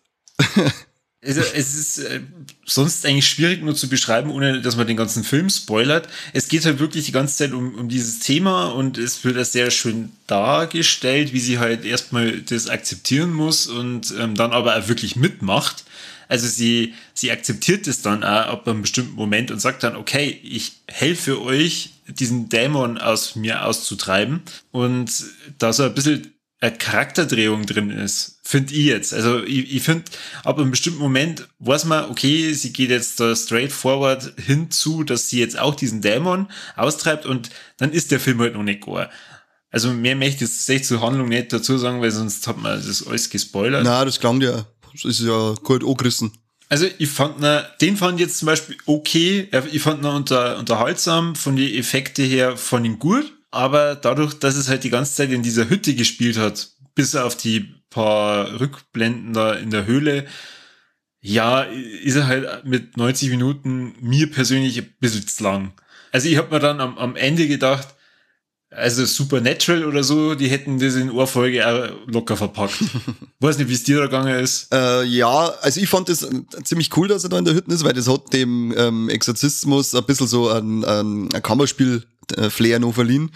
Also es ist sonst eigentlich schwierig nur zu beschreiben, ohne dass man den ganzen Film spoilert. Es geht halt wirklich die ganze Zeit um dieses Thema und es wird ja sehr schön dargestellt, wie sie halt erstmal das akzeptieren muss und dann aber auch wirklich mitmacht. Also sie akzeptiert es dann auch ab einem bestimmten Moment und sagt dann, okay, ich helfe euch, diesen Dämon aus mir auszutreiben. Und da so ein bisschen eine Charakterdrehung drin ist, finde ich jetzt. Also ich finde, ab einem bestimmten Moment weiß man, okay, sie geht jetzt da straight forward hinzu, dass sie jetzt auch diesen Dämon austreibt und dann ist der Film halt noch nicht gar. Also mehr möchte ich jetzt zur Handlung nicht dazu sagen, weil sonst hat man das alles gespoilert. Na, das klang ja. Das ist ja gut angerissen. Also den fand ich jetzt zum Beispiel okay. Ich fand ihn unterhaltsam, von den Effekten her fand ihn gut. Aber dadurch, dass es halt die ganze Zeit in dieser Hütte gespielt hat, bis auf die paar Rückblenden da in der Höhle, ja, ist er halt mit 90 Minuten mir persönlich ein bisschen zu lang. Also ich habe mir dann am Ende gedacht, also Supernatural oder so, die hätten das in Ohrfolge auch locker verpackt. Weiß nicht, wie es dir da gegangen ist. Ja, also ich fand das ziemlich cool, dass er da in der Hütte ist, weil das hat dem Exorzismus ein bisschen so ein Kammerspiel-Flair noch verliehen.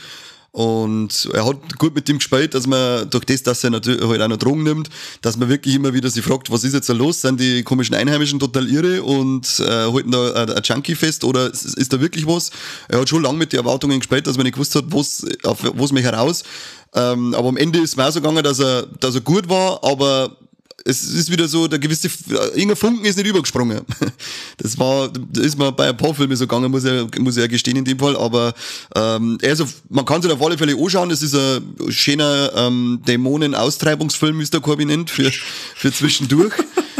Und er hat gut mit dem gespielt, dass man durch das, dass er natürlich halt auch noch Drogen nimmt, dass man wirklich immer wieder sich fragt, was ist jetzt da los? Sind die komischen Einheimischen total irre und halten da ein Junkie fest oder ist da wirklich was? Er hat schon lange mit den Erwartungen gespielt, dass man nicht gewusst hat, auf was mich heraus. Aber am Ende ist mir auch so gegangen, dass er gut war, aber es ist wieder so, irgendein Funken ist nicht übergesprungen. Das ist mir bei ein paar Filmen so gegangen, muss ich ja gestehen in dem Fall, aber also man kann sich auf alle Fälle anschauen, es ist ein schöner Dämonen-Austreibungsfilm, wie es der Corby nennt, für zwischendurch.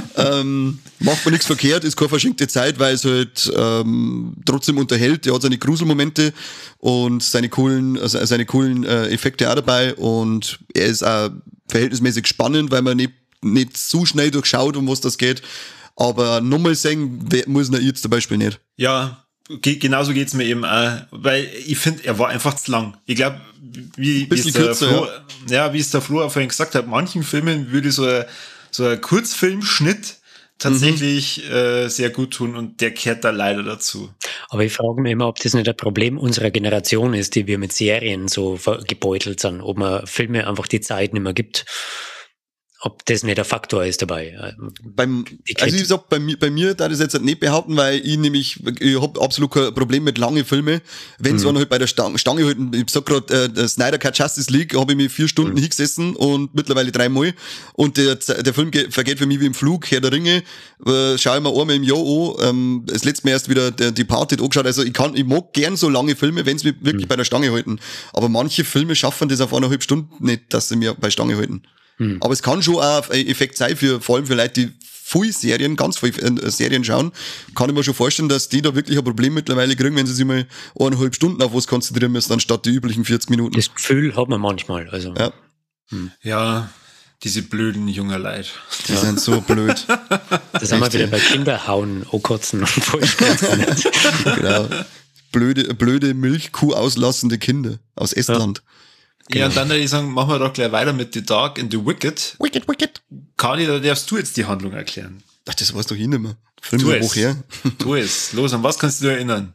Macht man nichts verkehrt, ist keine verschenkte Zeit, weil es halt trotzdem unterhält, der hat seine Gruselmomente und seine coolen Effekte auch dabei und er ist auch verhältnismäßig spannend, weil man nicht zu schnell durchschaut, um was das geht. Aber nochmal sehen muss man jetzt zum Beispiel nicht. Ja, genauso geht's mir eben auch. Weil ich finde, er war einfach zu lang. Ich glaube, wie es der Flo vorhin gesagt hat, manchen Filmen würde so ein Kurzfilmschnitt tatsächlich sehr gut tun und der kehrt da leider dazu. Aber ich frage mich immer, ob das nicht ein Problem unserer Generation ist, die wir mit Serien so gebeutelt sind, ob man Filme einfach die Zeit nicht mehr gibt. ob das nicht ein Faktor ist dabei. Also ich sag, bei mir darf ich das jetzt halt nicht behaupten, weil ich hab absolut kein Problem mit langen Filmen. Wenn so einer halt bei der Stange halten, ich sag gerade, Snyder Cut Justice League, habe ich mich 4 Stunden hingesessen und mittlerweile 3 Mal. Und der Film vergeht für mich wie im Flug, Herr der Ringe, schau ich mir einmal im Jahr an, das letzte Mal erst wieder die Departed angeschaut, also ich mag gern so lange Filme, wenn sie mich wirklich bei der Stange halten. Aber manche Filme schaffen das auf 1,5 Stunden nicht, dass sie mir bei Stange halten. Aber es kann schon auch ein Effekt sein, vor allem für Leute, die ganz viele Serien schauen, kann ich mir schon vorstellen, dass die da wirklich ein Problem mittlerweile kriegen, wenn sie sich mal 1,5 Stunden auf was konzentrieren müssen, anstatt die üblichen 40 Minuten. Das Gefühl hat man manchmal. Also. Ja. Ja, diese blöden jungen Leute. Die sind so blöd. Da sind wir wieder bei Kinderhauen, Kotzen und Vollsprezen. Genau. Blöde Milchkuh auslassende Kinder aus Estland. Ja, und dann würde ich sagen, machen wir doch gleich weiter mit The Dark and the Wicked. Wicked. Kali, da darfst du jetzt die Handlung erklären. Ach, das weißt doch ich nicht mehr. Film Tu ist es. hoch her. Tu es. Los, an was kannst du dich erinnern?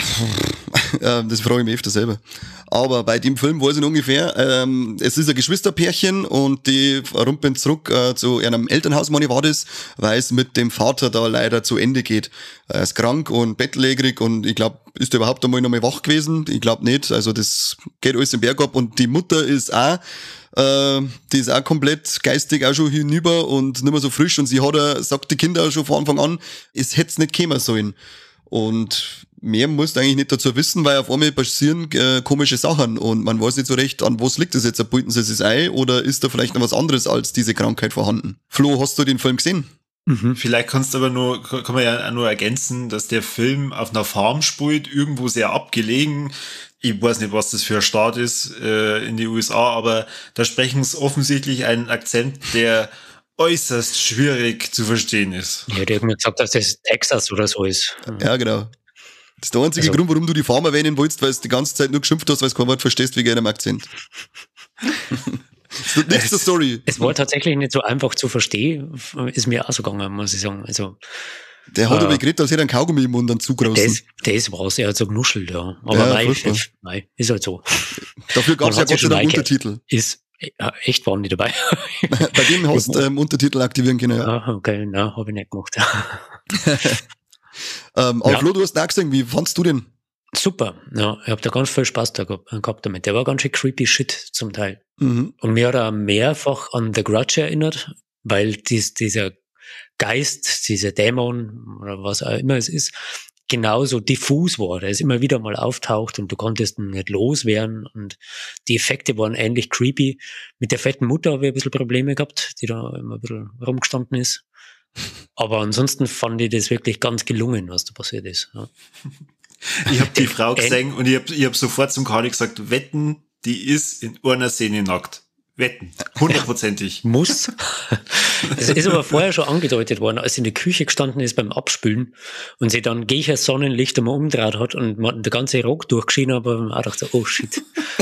Das frage ich mich öfter selber. Aber bei dem Film weiß ich noch ungefähr, es ist ein Geschwisterpärchen und die rumpeln zurück zu einem Elternhaus, meine war das, weil es mit dem Vater da leider zu Ende geht. Er ist krank und bettlägerig und ich glaube, ist er überhaupt einmal nochmal wach gewesen? Ich glaube nicht. Also das geht alles im Berg ab und die Mutter ist auch die ist auch komplett geistig auch schon hinüber und nicht mehr so frisch und sie sagt die Kinder auch schon von Anfang an, es hätte es nicht kommen sollen. Und mehr musst du eigentlich nicht dazu wissen, weil auf einmal passieren komische Sachen und man weiß nicht so recht, an was liegt das jetzt, bilden sie es ein oder ist da vielleicht noch was anderes als diese Krankheit vorhanden? Flo, hast du den Film gesehen? Vielleicht kann man ja nur ergänzen, dass der Film auf einer Farm spielt, irgendwo sehr abgelegen. Ich weiß nicht, was das für ein Staat ist in die USA, aber da sprechen es offensichtlich einen Akzent, der äußerst schwierig zu verstehen ist. Ja, der hat mir gesagt, dass das Texas oder so ist. Ja, genau. Das ist der einzige Grund, warum du die Farm erwähnen wolltest, weil du die ganze Zeit nur geschimpft hast, weil du kein Wort verstehst wegen einem Akzent. Das ist nicht der Story. Es war tatsächlich nicht so einfach zu verstehen, ist mir auch so gegangen, muss ich sagen. Also, der hat aber geredet, als hätte er einen Kaugummi im Mund, einen zu großen. Das war's, er hat so genuschelt, ja. Aber nein, ist halt so. Dafür gab es ja Gott sei Dank Untertitel. Echt waren die dabei. Bei denen hast du Untertitel aktivieren können, ja. Ah, okay, nein, habe ich nicht gemacht. Aber Flo, du hast auch gesehen, wie fandst du den? Super, ja, ich habe da ganz viel Spaß gehabt damit. Der war ganz schön creepy shit zum Teil. Und mir hat er mehrfach an The Grudge erinnert, weil dieser Geist, dieser Dämon oder was auch immer es ist, genauso diffus war. Der ist immer wieder mal auftaucht und du konntest ihn nicht loswerden und die Effekte waren ähnlich creepy. Mit der fetten Mutter habe ich ein bisschen Probleme gehabt, die da immer ein bisschen rumgestanden ist. Aber ansonsten fand ich das wirklich ganz gelungen, was da passiert ist. Ja. Ich habe die Frau gesehen und ich hab sofort zum Kali gesagt, wetten, die ist in einer Szene nackt. Wetten. 100%ig. Muss. Es ist aber vorher schon angedeutet worden, als sie in der Küche gestanden ist beim Abspülen und sie dann gegen das Sonnenlicht einmal umgedreht hat und man der ganze Rock durchgeschienen, aber man auch dachte, oh shit.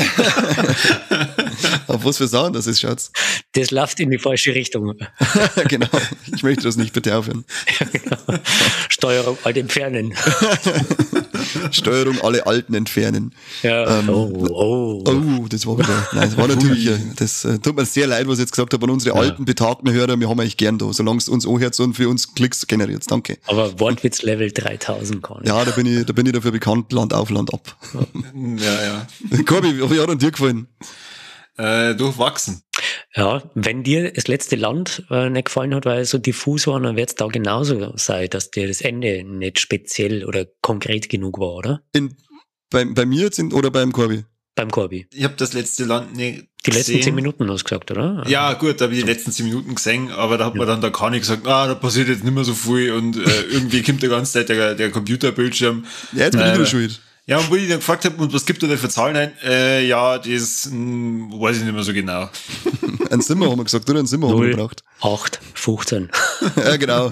Auf was für Sachen das ist, Schatz? Das läuft in die falsche Richtung. Genau. Ich möchte das nicht, bitte aufhören. Ja, genau. Steuerung alt entfernen. Steuerung alle Alten entfernen. Ja. Oh, das war wieder. Nein, das war natürlich, das tut mir sehr leid, was ich jetzt gesagt habe an unsere alten, betagten Hörer. Wir haben euch gern da, solange es uns anhört und für uns Klicks generiert. Danke. Aber Wortwitz Level 3000 kann ich. Ja, da bin ich dafür bekannt, Land auf, Land ab. Ja. Corby, wie hat dir gefallen? Durchwachsen. Ja, wenn dir das letzte Land nicht gefallen hat, weil es so diffus war, dann wird es da genauso sein, dass dir das Ende nicht speziell oder konkret genug war, oder? Bei mir jetzt oder beim Corby? Beim Corby. Ich habe das letzte Land nicht Die gesehen. letzten 10 Minuten hast du gesagt, oder? Ja, gut, da habe ich die letzten 10 Minuten gesehen, aber da hat man dann der Kani gesagt, da passiert jetzt nicht mehr so viel und irgendwie kommt die ganze Zeit der Computerbildschirm. Ja, jetzt bin ich wieder schuld. Ja, und wo ich dann gefragt habe, und was gibt er da für Zahlen ein? Ja, das weiß ich nicht mehr so genau. Ein Zimmer haben wir gesagt, oder? Ein Zimmer haben wir gebraucht. 8, 15. Ja, genau.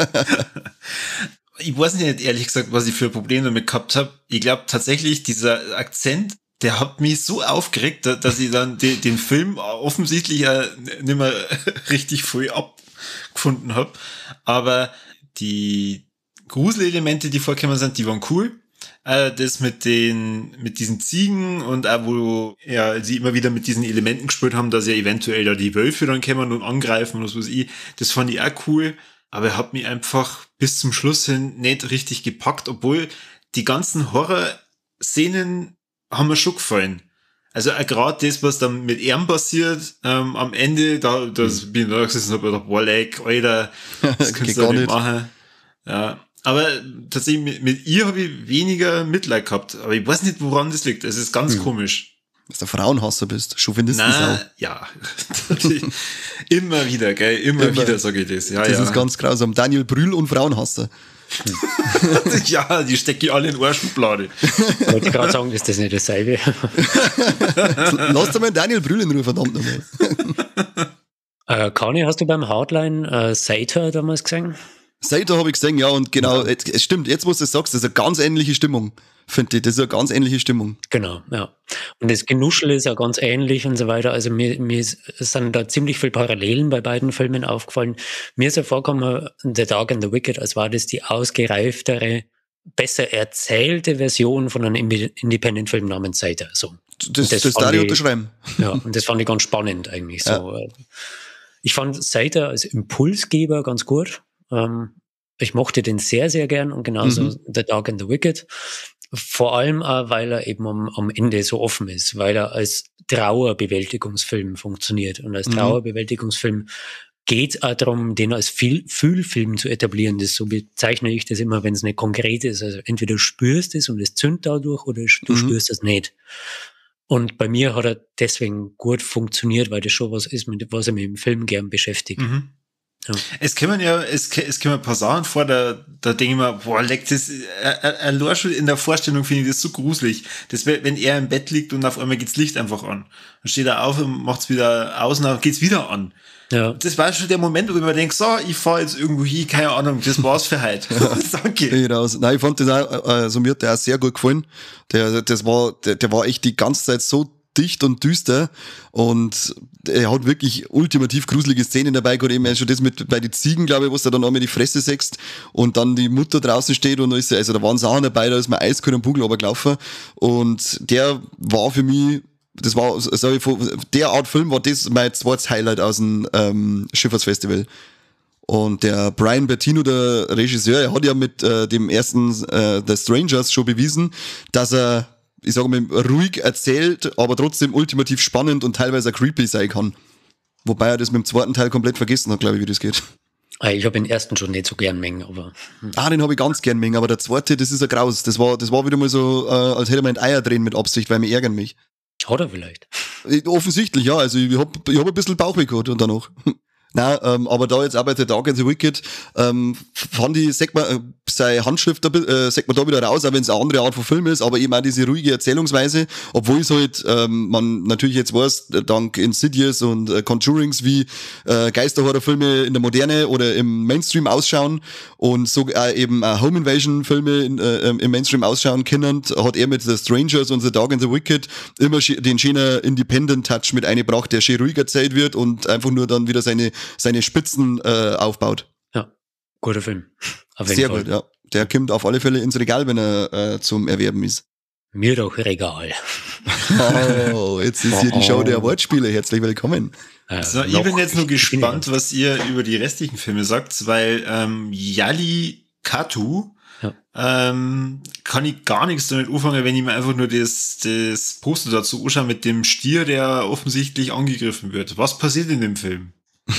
Ich weiß nicht, ehrlich gesagt, was ich für Probleme damit gehabt habe. Ich glaube tatsächlich, dieser Akzent, der hat mich so aufgeregt, dass ich dann den Film offensichtlich nicht mehr richtig voll abgefunden habe. Aber die Gruselelemente, die vorgekommen sind, die waren cool. das mit diesen Ziegen und auch wo ja, sie immer wieder mit diesen Elementen gespielt haben, dass ja eventuell da die Wölfe dann kommen und angreifen und was weiß ich. Das fand ich auch cool, aber er hat mich einfach bis zum Schluss hin nicht richtig gepackt, obwohl die ganzen Horror-Szenen haben mir schon gefallen. Also gerade das, was dann mit ihm passiert, am Ende, das bin ich da gesessen und hab gedacht, boah, leck, Alter, das kannst du doch nicht machen. Ja, aber tatsächlich mit ihr habe ich weniger Mitleid gehabt. Aber ich weiß nicht, woran das liegt. Es ist ganz komisch. Dass du Frauenhasser bist, Chauvinistensau. Ja. Immer wieder, gell, immer wieder sage ich das. Ja, das ist ganz grausam. Daniel Brühl und Frauenhasser. Ja, die stecke ich alle in eine Schublade. Ich wollte gerade sagen, ist das nicht dasselbe? Lass dir mal Daniel Brühl in Ruhe, verdammt nochmal. Kani, hast du beim Hardline Sator damals gesehen? Sator habe ich gesehen, ja, und genau, es stimmt, jetzt wo du es sagst, das ist eine ganz ähnliche Stimmung, finde ich, das ist eine ganz ähnliche Stimmung. Genau, ja. Und das Genuschel ist ja ganz ähnlich und so weiter, also mir sind da ziemlich viele Parallelen bei beiden Filmen aufgefallen. Mir ist ja vorgekommen, The Dark and the Wicked, als war das die ausgereiftere, besser erzählte Version von einem Independent-Film namens Sator, so. Das darf ich unterschreiben. Ja, und das fand ich ganz spannend eigentlich, so. Ja. Ich fand Sator als Impulsgeber ganz gut. Ich mochte den sehr, sehr gern und genauso The Dark and the Wicked. Vor allem auch, weil er eben am Ende so offen ist, weil er als Trauerbewältigungsfilm funktioniert. Und als Trauerbewältigungsfilm geht es auch darum, den als Fühlfilm zu etablieren. Das, so bezeichne ich das immer, wenn es nicht konkret ist. Also entweder du spürst es und es zündet dadurch oder du spürst es nicht. Und bei mir hat er deswegen gut funktioniert, weil das schon was ist, mit was er mich im Film gern beschäftigt. Ja. Es kommen ein paar Sachen vor, da denke ich mir, boah, leck das, allein schon in der Vorstellung finde ich das so gruselig. Das, wenn er im Bett liegt und auf einmal geht's Licht einfach an. Dann steht er auf und macht's wieder aus und dann geht's wieder an. Ja. Das war schon der Moment, wo ich mir denke, so, ich fahre jetzt irgendwo hin, keine Ahnung, das war's für heute. Danke. Nein, ich fand das auch, also mir hat der auch sehr gut gefallen. Der war echt die ganze Zeit so dicht und düster und er hat wirklich ultimativ gruselige Szenen dabei gehabt, eben schon das mit bei den Ziegen, glaube ich, was er dann einmal die Fresse sägst und dann die Mutter draußen steht und also da waren Sachen dabei, da ist mir eiskalt am Bugel runtergelaufen und der war für mich, das war, sag ich, der Art Film war das mein zweites Highlight aus dem Schifffahrtsfestival. Und der Brian Bertino, der Regisseur, er hat ja mit dem ersten The Strangers schon bewiesen, dass er, ich sage mal, ruhig erzählt, aber trotzdem ultimativ spannend und teilweise auch creepy sein kann. Wobei er das mit dem zweiten Teil komplett vergessen hat, glaube ich, wie das geht. Ich habe den ersten schon nicht so gern mengen, aber... Den habe ich ganz gern mengen, aber der zweite, das ist ein Graus. Das war wieder mal so, als hätte man ein Eier drehen mit Absicht, weil mich ärgern mich. Hat er vielleicht? Offensichtlich, ja. Also ich hab ein bisschen Bauchweh gehabt und danach. Nein, aber da jetzt auch bei The Dark and the Wicked, fand ich, sagt man, seine Handschrift, sagt man da wieder raus, auch wenn es eine andere Art von Film ist, aber eben auch diese ruhige Erzählungsweise, obwohl es halt, man natürlich jetzt weiß, dank Insidious und Conjurings, wie Geisterhorrorfilme in der Moderne oder im Mainstream ausschauen und so eben Home Invasion Filme im Mainstream ausschauen können, hat er mit The Strangers und The Dark and the Wicked immer den schönen Independent Touch mit eingebracht, der schön ruhig erzählt wird und einfach nur dann wieder seine Spitzen aufbaut. Ja, guter Film. Sehr gut, ja. Der kommt auf alle Fälle ins Regal, wenn er zum Erwerben ist. Mir doch Regal. Oh, jetzt ist hier die Show der Wortspiele. Herzlich willkommen. So, ich bin jetzt nur gespannt, was ihr über die restlichen Filme sagt, weil Yali Katu kann ich gar nichts damit anfangen, wenn ich mir einfach nur das Poster dazu anschaue mit dem Stier, der offensichtlich angegriffen wird. Was passiert in dem Film?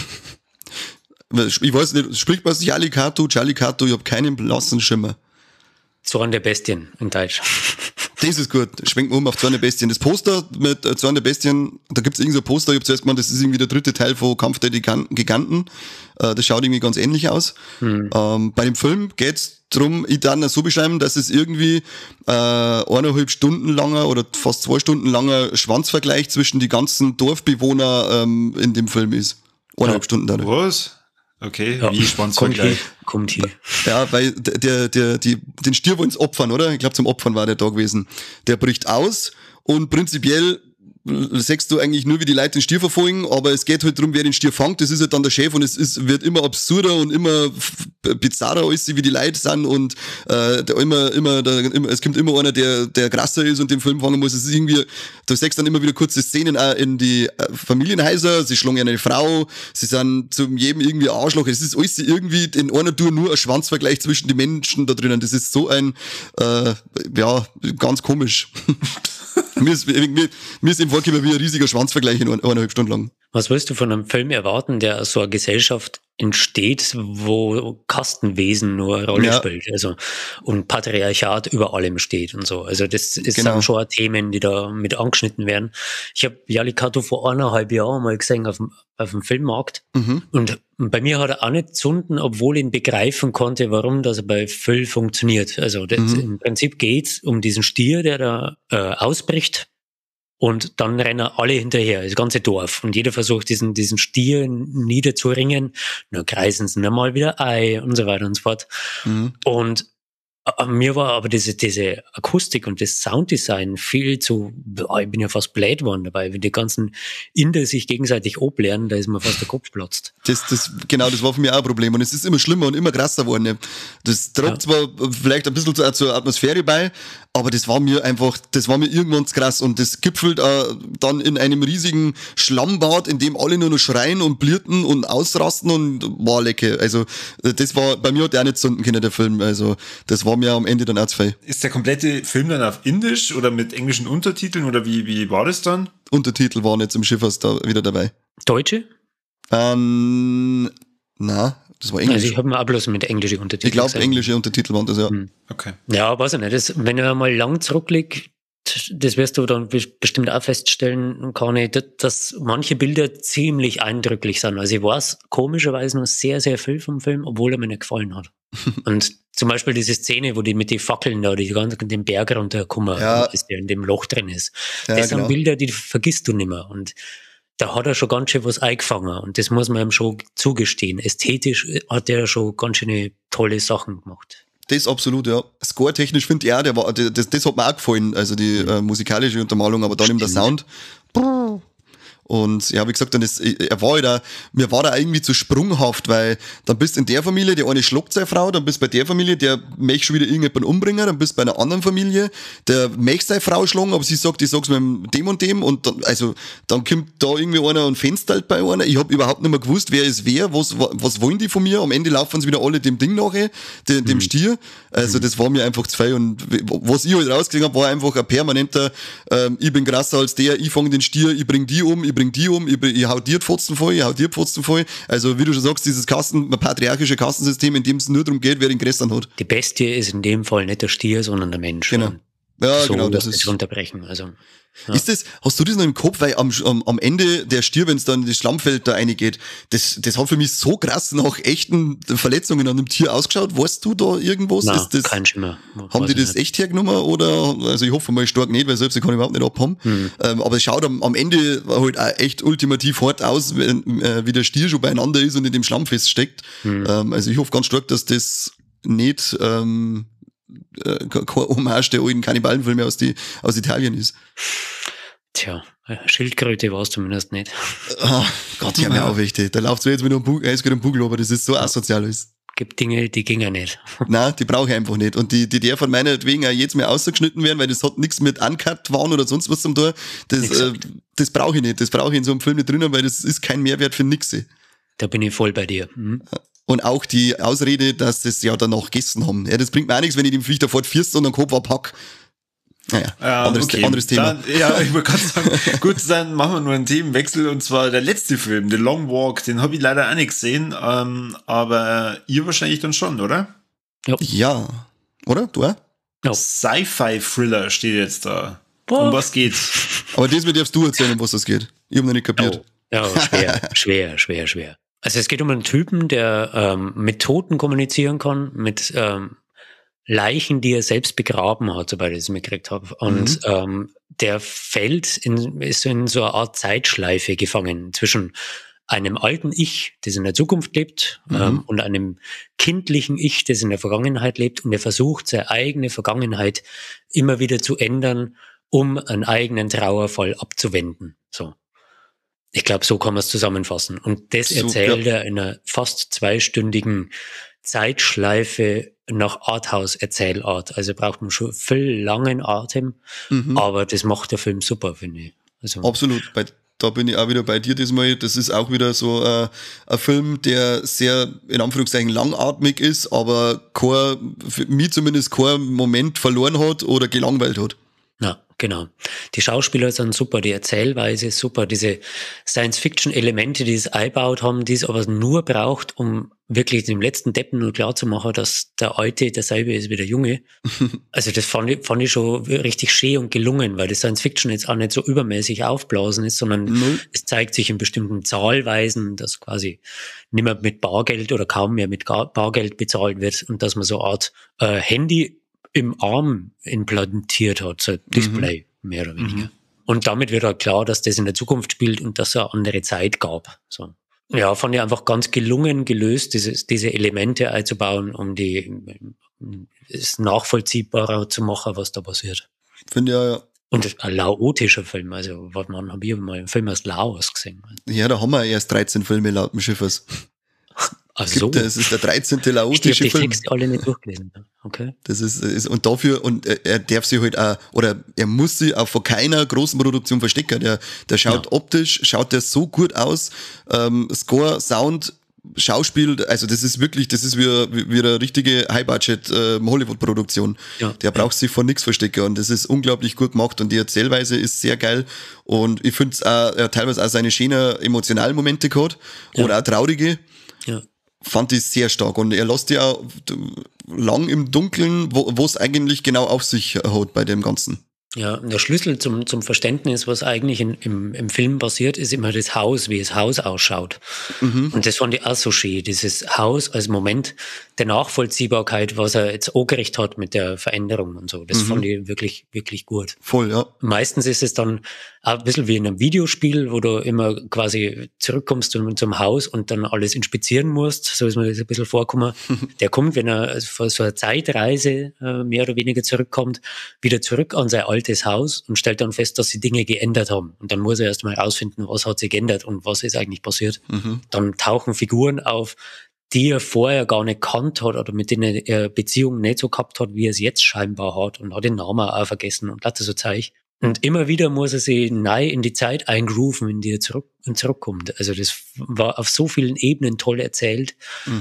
Ich weiß nicht, spricht man Charlie Kato, ich habe keinen blassen Schimmer. Zorn der Bestien in Deutsch. Das ist gut, schwenken wir um auf Zorn der Bestien. Das Poster mit Zorn der Bestien, da gibt's irgend so ein Poster, ich habe zuerst gemeint, das ist irgendwie der dritte Teil von Kampf der Giganten. Das schaut irgendwie ganz ähnlich aus. Bei dem Film geht's drum, ich dann so beschreiben, dass es irgendwie 1,5 Stunden langer oder fast 2 Stunden langer Schwanzvergleich zwischen die ganzen Dorfbewohner in dem Film ist. 1,5 Stunden dadurch. Was? Okay, ja. Wie Schwanzvergleich? Kommt hier. Ja, weil den Stier wollen sie opfern, oder? Ich glaube, zum Opfern war der da gewesen. Der bricht aus und prinzipiell siehst du eigentlich nur, wie die Leute den Stier verfolgen, aber es geht halt darum, wer den Stier fängt, das ist halt dann der Chef und wird immer absurder und immer bizarrer alles, wie die Leute sind und es kommt immer einer, der krasser ist und den Film fangen muss. Es ist irgendwie, du siehst dann immer wieder kurze Szenen auch in die Familienhäuser, sie schlagen eine Frau, sie sind zu jedem irgendwie Arschloch, es ist alles irgendwie in einer Tour nur ein Schwanzvergleich zwischen den Menschen da drinnen. Das ist so ein, ganz komisch. Mir ist eben vorgekommen wie ein riesiger Schwanzvergleich in 1,5 Stunden lang. Was willst du von einem Film erwarten, der aus so einer Gesellschaft entsteht, wo Kastenwesen nur eine Rolle spielt, also und Patriarchat über allem steht und so. Also das sind schon auch Themen, die da mit angeschnitten werden. Ich habe Jali Kato vor 1,5 Jahren mal gesehen auf dem Filmmarkt und bei mir hat er auch nicht gezunden, obwohl ich ihn begreifen konnte, warum das bei Phil funktioniert. Also im Prinzip geht's um diesen Stier, der da ausbricht. Und dann rennen alle hinterher, das ganze Dorf. Und jeder versucht, diesen Stier niederzuringen. Dann kreisen sie ihn mal wieder ein und so weiter und so fort. Und mir war aber diese Akustik und das Sounddesign viel zu, ich bin ja fast blöd worden dabei, wenn die ganzen Inder sich gegenseitig ablernen, da ist mir fast der Kopf platzt. Das war für mich auch ein Problem und es ist immer schlimmer und immer krasser geworden. Das trägt zwar vielleicht ein bisschen zur Atmosphäre bei, aber das war mir irgendwann zu krass und das gipfelt dann in einem riesigen Schlammbad, in dem alle nur noch schreien und blirten und ausrasten und war lecker. Also das war, bei mir hat der auch nicht zünden können, der Film, also das war mir am Ende dann auch zu viel. Ist der komplette Film dann auf Indisch oder mit englischen Untertiteln oder wie war das dann? Untertitel waren jetzt im Schiffers da wieder dabei. Deutsche? Na, das war Englisch. Also ich habe mir auch bloß mit englischen Untertiteln. Ich glaube, englische Untertitel waren das, ja. Okay. Ja, weiß ich nicht. Wenn er mal lang zurückliegt, das wirst du dann bestimmt auch feststellen, Kani, dass manche Bilder ziemlich eindrücklich sind. Also ich weiß komischerweise noch sehr, sehr viel vom Film, obwohl er mir nicht gefallen hat. Und zum Beispiel diese Szene, wo die mit den Fackeln da, die ganzen den Berg runterkommen, als der in dem Loch drin ist. Ja, das sind Bilder, die vergisst du nicht mehr. Und da hat er schon ganz schön was eingefangen. Und das muss man ihm schon zugestehen. Ästhetisch hat er schon ganz schöne tolle Sachen gemacht. Das absolut, ja. Score-technisch finde ich auch, das hat mir auch gefallen, also die musikalische Untermalung, aber dann eben der Sound. Und ja, wie gesagt, mir war da irgendwie zu sprunghaft, weil dann bist du in der Familie, die eine schluckt seine Frau, dann bist du bei der Familie, der möchte schon wieder irgendjemanden umbringen, dann bist du bei einer anderen Familie, der möchte seine Frau schlagen, aber sie sagt, ich sag's mit dem und dem und dann kommt da irgendwie einer und fenst halt bei einer. Ich habe überhaupt nicht mehr gewusst, wer ist wer, was wollen die von mir? Am Ende laufen sie wieder alle dem Ding nachher, dem Stier. Also das war mir einfach zu viel und was ich halt rausgesehen habe, war einfach ein permanenter, ich bin krasser als der, ich fange den Stier, ich bring die um, ich hau dir die Pfosten voll, Also wie du schon sagst, dieses patriarchische Kastensystem, in dem es nur darum geht, wer den größten hat. Die Bestie ist in dem Fall nicht der Stier, sondern der Mensch. Genau. Ja, so genau, das ist runterbrechen. Also, ja. Hast du das noch im Kopf, weil am Ende der Stier, wenn es dann in das Schlammfeld da reingeht, das hat für mich so krass nach echten Verletzungen an dem Tier ausgeschaut. Weißt du da irgendwas? Nein, kein Schimmer. Haben die das echt hergenommen oder, also ich hoffe mal stark nicht, weil selbst ich kann überhaupt nicht abhaben. Aber es schaut am Ende halt auch echt ultimativ hart aus, wie der Stier schon beieinander ist und in dem Schlamm feststeckt. Also ich hoffe ganz stark, dass das nicht, kein Hommage der alten Kannibalenfilme aus Italien ist. Tja, Schildkröte war es zumindest nicht. Oh Gott, ja, mir auch wichtig. Da läuft so jetzt mit einem Bugel, aber das ist so asozial alles. Gibt Dinge, die gingen nicht. Nein, die brauche ich einfach nicht. Und die der von meinetwegen auch jetzt mehr ausgeschnitten werden, weil das hat nichts mit Uncut waren oder sonst was zum Tor. Das brauche ich nicht. Das brauche ich in so einem Film nicht drinnen, weil das ist kein Mehrwert für nixe. Da bin ich voll bei dir. Und auch die Ausrede, dass das ja danach gegessen haben. Ja, das bringt mir auch nichts, wenn ich dem Viech davor fürst und dann Kopf abhack. Naja, anderes Thema. Dann, ja, ich wollte gerade sagen, gut, dann machen wir nur einen Themenwechsel und zwar der letzte Film, The Long Walk, den habe ich leider auch nicht gesehen, aber ihr wahrscheinlich dann schon, oder? Ja. Oder? Du auch? Ja. Sci-Fi-Thriller steht jetzt da. Um was geht's? Aber das darfst du erzählen, um was das geht. Ich habe noch nicht kapiert. Ja, schwer. Also es geht um einen Typen, der mit Toten kommunizieren kann, mit Leichen, die er selbst begraben hat, soweit ich es mitgekriegt habe. Und der ist in so einer Art Zeitschleife gefangen zwischen einem alten Ich, das in der Zukunft lebt, und einem kindlichen Ich, das in der Vergangenheit lebt. Und er versucht, seine eigene Vergangenheit immer wieder zu ändern, um einen eigenen Trauerfall abzuwenden. So. Ich glaube, so kann man es zusammenfassen. Und das erzählt er in einer fast 2-stündigen Zeitschleife nach Arthouse-Erzählart. Also braucht man schon viel langen Atem, aber das macht der Film super, finde ich. Also, absolut. Da bin ich auch wieder bei dir diesmal. Das ist auch wieder so ein Film, der sehr, in Anführungszeichen, langatmig ist, aber für mich zumindest keinen Moment verloren hat oder gelangweilt hat. Ja, genau. Die Schauspieler sind super, die Erzählweise ist super, diese Science-Fiction-Elemente, die es eingebaut haben, die es aber nur braucht, um wirklich dem letzten Deppen nur klar zu machen, dass der Alte derselbe ist wie der Junge. Also das fand ich schon richtig schön und gelungen, weil das Science-Fiction jetzt auch nicht so übermäßig aufblasen ist, sondern es zeigt sich in bestimmten Zahlweisen, dass quasi nicht mehr mit Bargeld oder kaum mehr mit Bargeld bezahlt wird und dass man so eine Art Handy im Arm implantiert hat, so ein Display, mehr oder weniger. Und damit wird halt klar, dass das in der Zukunft spielt und dass es eine andere Zeit gab. So. Ja, fand ich einfach ganz gelungen gelöst, diese Elemente einzubauen, um es nachvollziehbarer zu machen, was da passiert. Finde ja. Und ein laotischer Film, also warte mal, habe ich mal einen Film aus Laos gesehen. Ja, da haben wir erst 13 Filme laut dem Schiffers. Ach so. Das ist der 13. laotische Film. Ich habe die Texte alle nicht durchgelesen. Okay. Das ist und dafür, und er darf sich halt auch, oder er muss sich auch vor keiner großen Produktion verstecken. Der schaut optisch, schaut der so gut aus, Score, Sound, Schauspiel, also das ist wie eine richtige High-Budget Hollywood-Produktion. Ja, der braucht sich vor nichts verstecken und das ist unglaublich gut gemacht und die Erzählweise ist sehr geil und ich finde es auch, teilweise auch seine schönen emotionalen Momente gehabt oder auch traurige. Ja. Fand ich sehr stark und er lässt ja auch lang im Dunkeln, wo es eigentlich genau auf sich hat bei dem Ganzen. Ja, der Schlüssel zum Verständnis, was eigentlich im Film passiert, ist immer das Haus, wie das Haus ausschaut. Und das fand ich auch so schön, dieses Haus als Moment der Nachvollziehbarkeit, was er jetzt angerichtet hat mit der Veränderung und so. Das fand ich wirklich, wirklich gut. Voll, ja. Meistens ist es dann auch ein bisschen wie in einem Videospiel, wo du immer quasi zurückkommst zum Haus und dann alles inspizieren musst. So ist mir das ein bisschen vorgekommen. Der kommt, wenn er vor so einer Zeitreise mehr oder weniger zurückkommt, wieder zurück an sein altes Haus und stellt dann fest, dass sich Dinge geändert haben. Und dann muss er erst mal herausfinden, was hat sich geändert und was ist eigentlich passiert. Dann tauchen Figuren auf, die er vorher gar nicht kannt hat oder mit denen er Beziehungen nicht so gehabt hat, wie er es jetzt scheinbar hat und hat den Namen auch vergessen und lauter so Zeug. Und immer wieder muss er sich neu in die Zeit eingrooven, in die er zurückkommt. Also das war auf so vielen Ebenen toll erzählt,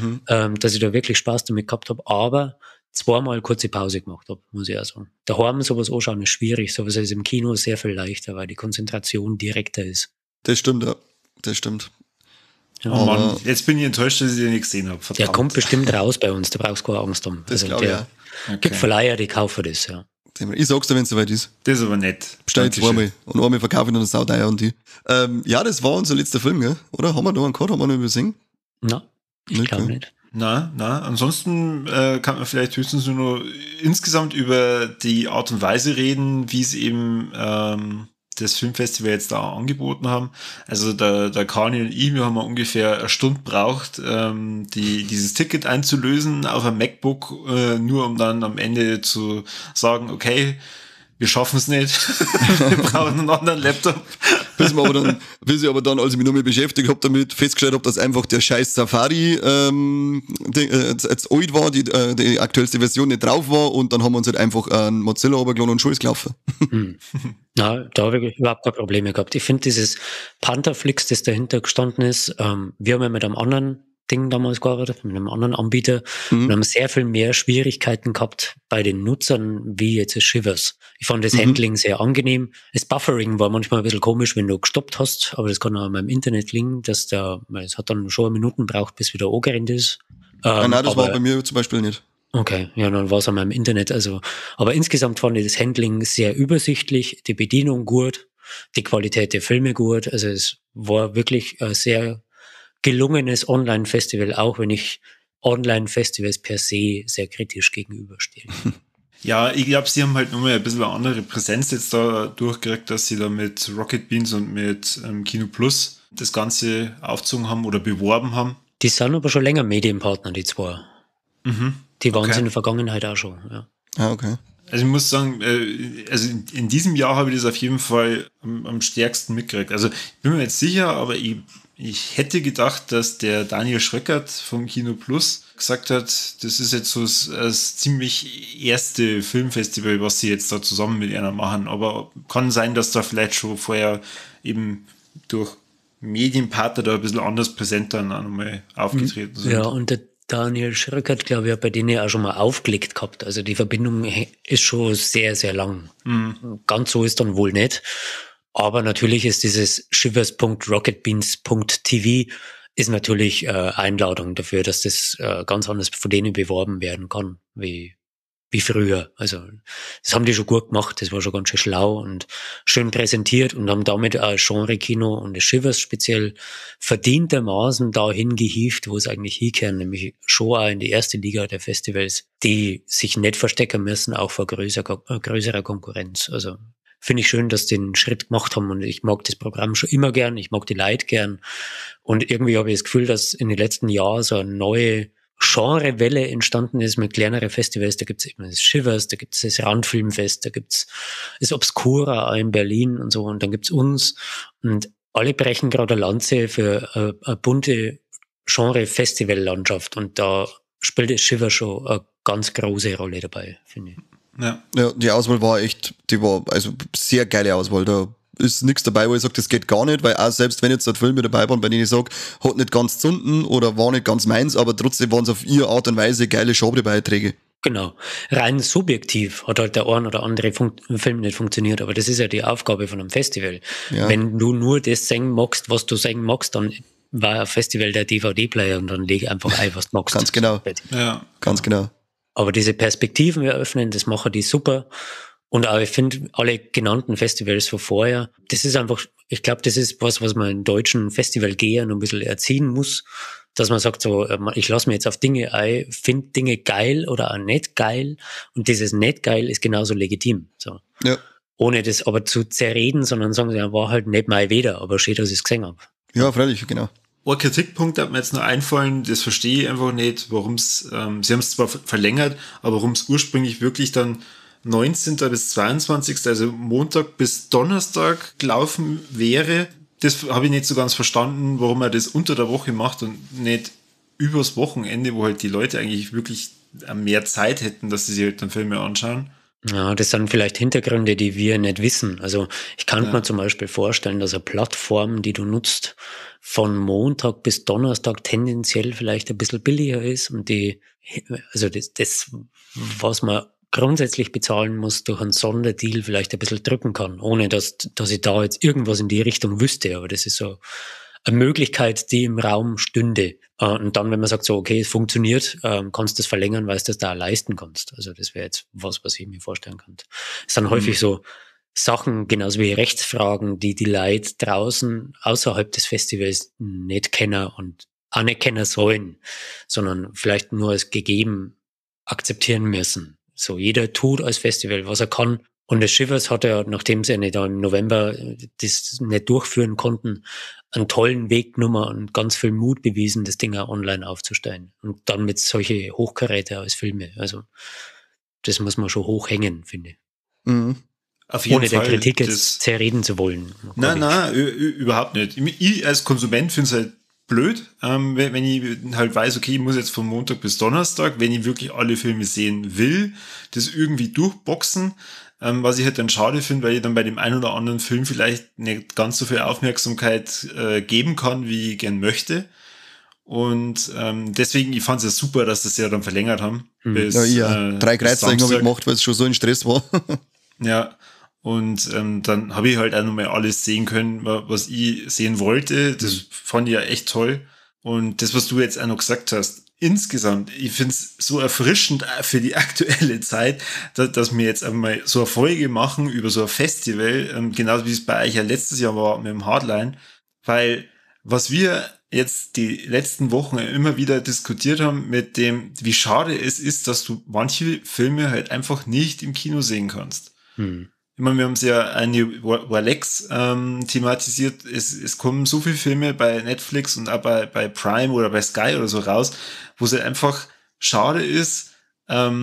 dass ich da wirklich Spaß damit gehabt habe, aber zweimal kurze Pause gemacht habe, muss ich auch sagen. Daheim sowas anschauen ist schwierig, sowas ist im Kino sehr viel leichter, weil die Konzentration direkter ist. Das stimmt, ja. Das stimmt. Ja. Oh Mann, jetzt bin ich enttäuscht, dass ich den nicht gesehen habe. Der kommt bestimmt raus bei uns, da brauchst du keine Angst haben. Das also der gibt Verleiher, die kaufen das, ja. Ich sag's dir, wenn es soweit ist. Das ist aber nett. Bestell zweimal. Und einmal verkaufe ich dann das Saudeier und die. Ja, das war unser letzter Film, gell? Oder? Haben wir noch einen gehabt? Haben wir noch übersehen? Nein, ich glaube nicht. Na. Ansonsten kann man vielleicht höchstens nur noch insgesamt über die Art und Weise reden, wie es eben das Filmfestival jetzt da angeboten haben. Also der Kani und ich, wir haben ungefähr eine Stunde braucht, dieses Ticket einzulösen auf ein MacBook, nur um dann am Ende zu sagen, okay, wir schaffen es nicht, wir brauchen einen anderen Laptop. Bis ich aber dann, als ich mich noch mal beschäftigt habe, damit festgestellt habe, dass einfach der scheiß Safari jetzt alt war, die aktuellste Version nicht drauf war und dann haben wir uns halt einfach einen Mozilla runtergeladen und schon ist gelaufen. Na, da habe ich überhaupt keine Probleme gehabt. Ich finde dieses Pantherflix, das dahinter gestanden ist, wir haben ja mit einem anderen Ding damals gearbeitet, mit einem anderen Anbieter und haben sehr viel mehr Schwierigkeiten gehabt bei den Nutzern, wie jetzt das Shivers. Ich fand das Handling sehr angenehm. Das Buffering war manchmal ein bisschen komisch, wenn du gestoppt hast, aber das kann auch an meinem Internet liegen, es hat dann schon Minuten gebraucht, bis wieder angerannt ist. Nein, das war bei mir zum Beispiel nicht. Okay, ja, dann war es an meinem Internet. Also, aber insgesamt fand ich das Handling sehr übersichtlich, die Bedienung gut, die Qualität der Filme gut. Also es war wirklich sehr gelungenes Online-Festival, auch wenn ich Online-Festivals per se sehr kritisch gegenüberstehe. Ja, ich glaube, sie haben halt nur mal ein bisschen eine andere Präsenz jetzt da durchgekriegt, dass sie da mit Rocket Beans und mit Kino Plus das Ganze aufgezogen haben oder beworben haben. Die sind aber schon länger Medienpartner, die zwei. Die waren es in der Vergangenheit auch schon, ja. Ah, okay. Also ich muss sagen, also in diesem Jahr habe ich das auf jeden Fall am stärksten mitgekriegt. Also ich bin mir jetzt sicher, aber ich hätte gedacht, dass der Daniel Schröckert vom Kino Plus gesagt hat, das ist jetzt so das ziemlich erste Filmfestival, was sie jetzt da zusammen mit einer machen. Aber kann sein, dass da vielleicht schon vorher eben durch Medienpartner da ein bisschen anders präsent dann auch nochmal aufgetreten sind. Ja, und der Daniel Schröckert, glaube ich, hat bei denen auch schon mal aufgelegt gehabt. Also die Verbindung ist schon sehr, sehr lang. Ganz so ist dann wohl nicht. Aber natürlich ist dieses shivers.rocketbeans.tv ist natürlich Einladung dafür, dass das ganz anders von denen beworben werden kann, wie früher. Also das haben die schon gut gemacht, das war schon ganz schön schlau und schön präsentiert und haben damit auch Genre-Kino und das Shivers speziell verdientermaßen dahin gehievt, wo es eigentlich hinkehren, nämlich schon auch in die erste Liga der Festivals, die sich nicht verstecken müssen, auch vor größerer Konkurrenz. Also finde ich schön, dass die den Schritt gemacht haben und ich mag das Programm schon immer gern, ich mag die Leute gern und irgendwie habe ich das Gefühl, dass in den letzten Jahren so eine neue Genrewelle entstanden ist mit kleineren Festivals. Da gibt's eben das Shivers, da gibt's das Randfilmfest, da gibt's das Obscura auch in Berlin und so und dann gibt's uns und alle brechen gerade eine Lanze für eine bunte Genre-Festivallandschaft und da spielt das Shiver schon eine ganz große Rolle dabei, finde ich. Ja, die Auswahl war echt, die war also sehr geile Auswahl. Da ist nichts dabei, wo ich sage, das geht gar nicht, weil auch selbst wenn jetzt dort Filme dabei waren, bei denen ich sage, hat nicht ganz zünden oder war nicht ganz meins, aber trotzdem waren es auf ihre Art und Weise geile Genrebeiträge. Genau. Rein subjektiv hat halt der ein oder andere Film nicht funktioniert, aber das ist ja die Aufgabe von einem Festival. Ja. Wenn du nur das singen magst, was du singen magst, dann war ein Festival der DVD-Player und dann leg einfach ein, was du magst. Ganz genau. Ja. Ganz genau. Aber diese Perspektiven eröffnen, das machen die super. Und auch, ich finde, alle genannten Festivals von vorher, das ist einfach, ich glaube, das ist was man in deutschen Festivalgehern ein bisschen erziehen muss, dass man sagt so, ich lasse mir jetzt auf Dinge ein, finde Dinge geil oder auch nicht geil und dieses nicht geil ist genauso legitim. So. Ja. Ohne das aber zu zerreden, sondern sagen sie, ja, war halt nicht mein Weder, aber schön, dass ich es gesehen habe. Ja, freilich, genau. Ein Kritikpunkt hat mir jetzt noch einfallen, das verstehe ich einfach nicht, warum es, sie haben es zwar verlängert, aber warum es ursprünglich wirklich dann 19. bis 22., also Montag bis Donnerstag gelaufen wäre. Das habe ich nicht so ganz verstanden, warum er das unter der Woche macht und nicht übers Wochenende, wo halt die Leute eigentlich wirklich mehr Zeit hätten, dass sie sich halt dann Filme anschauen. Ja, das sind vielleicht Hintergründe, die wir nicht wissen. Also ich kann mir zum Beispiel vorstellen, dass eine Plattform, die du nutzt, von Montag bis Donnerstag tendenziell vielleicht ein bisschen billiger ist und also das, was man grundsätzlich bezahlen muss, durch einen Sonderdeal vielleicht ein bisschen drücken kann, ohne dass ich da jetzt irgendwas in die Richtung wüsste. Aber das ist so eine Möglichkeit, die im Raum stünde. Und dann, wenn man sagt, so, okay, es funktioniert, kannst du das verlängern, weil du das da leisten kannst. Also das wäre jetzt was ich mir vorstellen kann. Es sind häufig so Sachen, genauso wie Rechtsfragen, die Leute draußen außerhalb des Festivals nicht kennen und auch nicht kennen sollen, sondern vielleicht nur als gegeben akzeptieren müssen. So, jeder tut als Festival, was er kann. Und das Shivers hat ja, nachdem sie nicht im November das nicht durchführen konnten, einen tollen Weg genommen und ganz viel Mut bewiesen, das Ding auch online aufzustellen. Und dann mit solche Hochkaräte als Filme. Also, das muss man schon hochhängen, finde ich. Mhm. Auf jeden Ohne Fall, der Kritik jetzt zerreden zu wollen. Nein, überhaupt nicht. Ich als Konsument finde es halt blöd, wenn ich halt weiß, okay, ich muss jetzt von Montag bis Donnerstag, wenn ich wirklich alle Filme sehen will, das irgendwie durchboxen, was ich halt dann schade finde, weil ich dann bei dem einen oder anderen Film vielleicht nicht ganz so viel Aufmerksamkeit geben kann, wie ich gern möchte. Und deswegen, ich fand es ja super, dass das ja dann verlängert haben. Bis, 3 Kreuzzeichen habe ich gemacht, weil es schon so in Stress war. Ja, und dann habe ich halt auch nochmal alles sehen können, was ich sehen wollte. Das fand ich ja echt toll. Und das, was du jetzt auch noch gesagt hast, insgesamt, ich finde es so erfrischend für die aktuelle Zeit, dass wir jetzt einmal so eine Folge machen über so ein Festival, genauso wie es bei euch ja letztes Jahr war mit dem Hardline, weil was wir jetzt die letzten Wochen immer wieder diskutiert haben mit dem, wie schade es ist, dass du manche Filme halt einfach nicht im Kino sehen kannst. Ich meine, wir haben es ja eine Walex thematisiert. Es kommen so viele Filme bei Netflix und auch bei Prime oder bei Sky oder so raus, wo es halt einfach schade ist,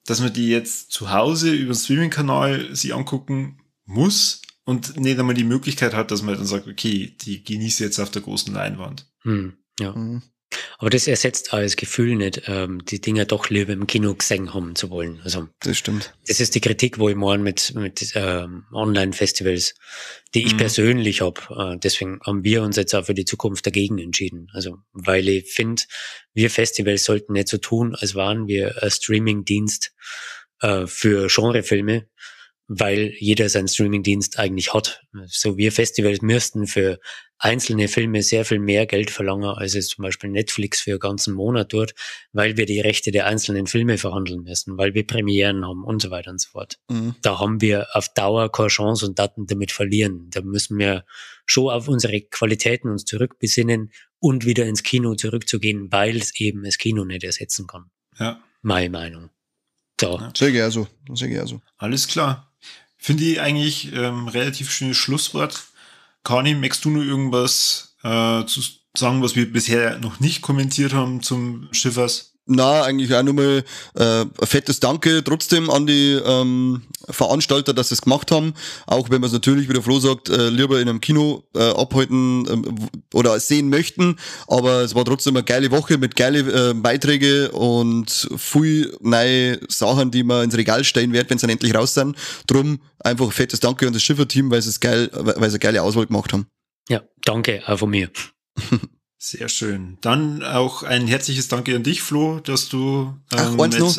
dass man die jetzt zu Hause über den Streaming-Kanal sich angucken muss und nicht einmal die Möglichkeit hat, dass man dann sagt, okay, die genieße jetzt auf der großen Leinwand. Ja. Aber das ersetzt auch das Gefühl nicht, die Dinger doch lieber im Kino gesehen haben zu wollen. Also das stimmt. Das ist die Kritik, wo ich morgen mit Online-Festivals, die ich persönlich habe. Deswegen haben wir uns jetzt auch für die Zukunft dagegen entschieden. Also weil ich finde, wir Festivals sollten nicht so tun, als waren wir ein Streaming-Dienst für Genrefilme, weil jeder seinen Streaming-Dienst eigentlich hat. So wir Festivals müssten für einzelne Filme sehr viel mehr Geld verlangen, als es zum Beispiel Netflix für einen ganzen Monat tut, weil wir die Rechte der einzelnen Filme verhandeln müssen, weil wir Premieren haben und so weiter und so fort. Da haben wir auf Dauer keine Chance und Daten damit verlieren. Da müssen wir schon auf unsere Qualitäten uns zurückbesinnen und wieder ins Kino zurückzugehen, weil es eben das Kino nicht ersetzen kann. Ja. Meine Meinung. So. Ja. Sehr gerne so. Alles klar. Finde ich eigentlich relativ schönes Schlusswort. Kani, möchtest du nur irgendwas zu sagen, was wir bisher noch nicht kommentiert haben zum Schiffers? Na, eigentlich auch nochmal ein fettes Danke trotzdem an die Veranstalter, dass sie es gemacht haben. Auch wenn man es natürlich, wie der Flo sagt, lieber in einem Kino abhalten oder sehen möchten. Aber es war trotzdem eine geile Woche mit geile Beiträge und viel neue Sachen, die man ins Regal stellen wird, wenn sie dann endlich raus sind. Drum einfach ein fettes Danke an das Schiffer-Team, weil sie eine geile Auswahl gemacht haben. Ja, danke auch von mir. Sehr schön. Dann auch ein herzliches Danke an dich, Flo, dass du eins noch.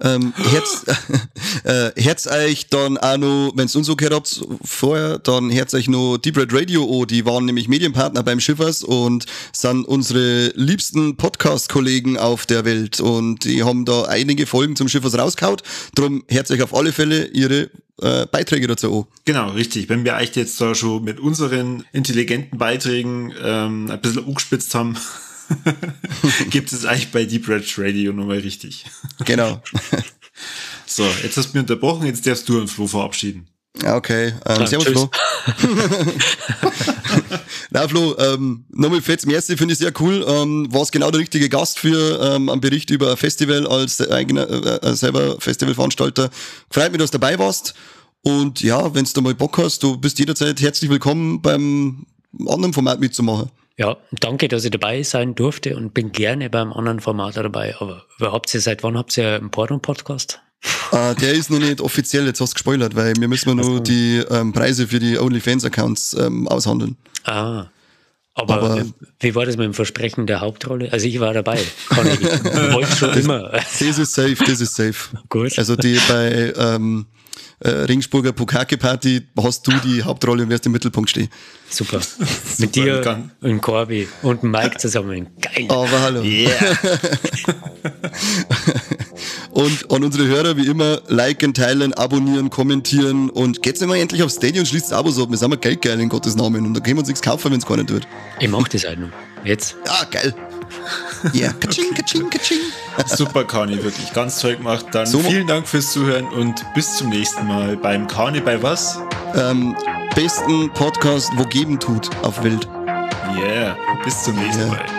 Herz euch dann auch noch, wenn es uns so gehört habt vorher, dann herz euch noch Deep Red Radio an. Die waren nämlich Medienpartner beim Schiffers und sind unsere liebsten Podcast-Kollegen auf der Welt und die haben da einige Folgen zum Schiffers rausgehauen. Drum herz euch auf alle Fälle ihre Beiträge dazu an. Genau, richtig. Wenn wir eigentlich jetzt da schon mit unseren intelligenten Beiträgen ein bisschen angespitzt haben, gibt es eigentlich bei Deep Red Radio nochmal richtig. Genau. So, jetzt hast du mich unterbrochen, jetzt darfst du uns Flo verabschieden. Okay, servus Flo. Na Flo, nochmal fettes Merci, finde ich sehr cool. Warst genau der richtige Gast für einen Bericht über ein Festival als eigener selber Festivalveranstalter. Freut mich, dass du dabei warst. Und ja, wenn du mal Bock hast, du bist jederzeit herzlich willkommen beim anderen Format mitzumachen. Ja, danke, dass ich dabei sein durfte und bin gerne beim anderen Format dabei. Aber seit wann habt ihr einen Porno-Podcast? Der ist noch nicht offiziell, jetzt hast du gespoilert, weil wir müssen nur die Preise für die OnlyFans-Accounts aushandeln. Aber wie war das mit dem Versprechen der Hauptrolle? Also ich war dabei. Wollte schon immer. Das ist safe. Gut. Also die bei Ringsburger Pukake-Party hast du die Hauptrolle und wirst im Mittelpunkt stehen. Super. Mit dir und Corby und Mike zusammen. Geil. Aber hallo. Yeah. Und an unsere Hörer wie immer liken, teilen, abonnieren, kommentieren und geht's immer endlich aufs Stadion und schließt Abos ab. Wir sind mal geldgeil in Gottes Namen und da können wir uns nichts kaufen, wenn es keiner tut. Ich mach das halt noch. Jetzt. Ja, geil. Ja, yeah. Katsching, katsching, katsching. Super, Kani, wirklich ganz toll gemacht. Dann vielen Dank fürs Zuhören und bis zum nächsten Mal beim Kani bei was? Besten Podcast, wo geben tut auf Wild. Yeah, bis zum nächsten Mal.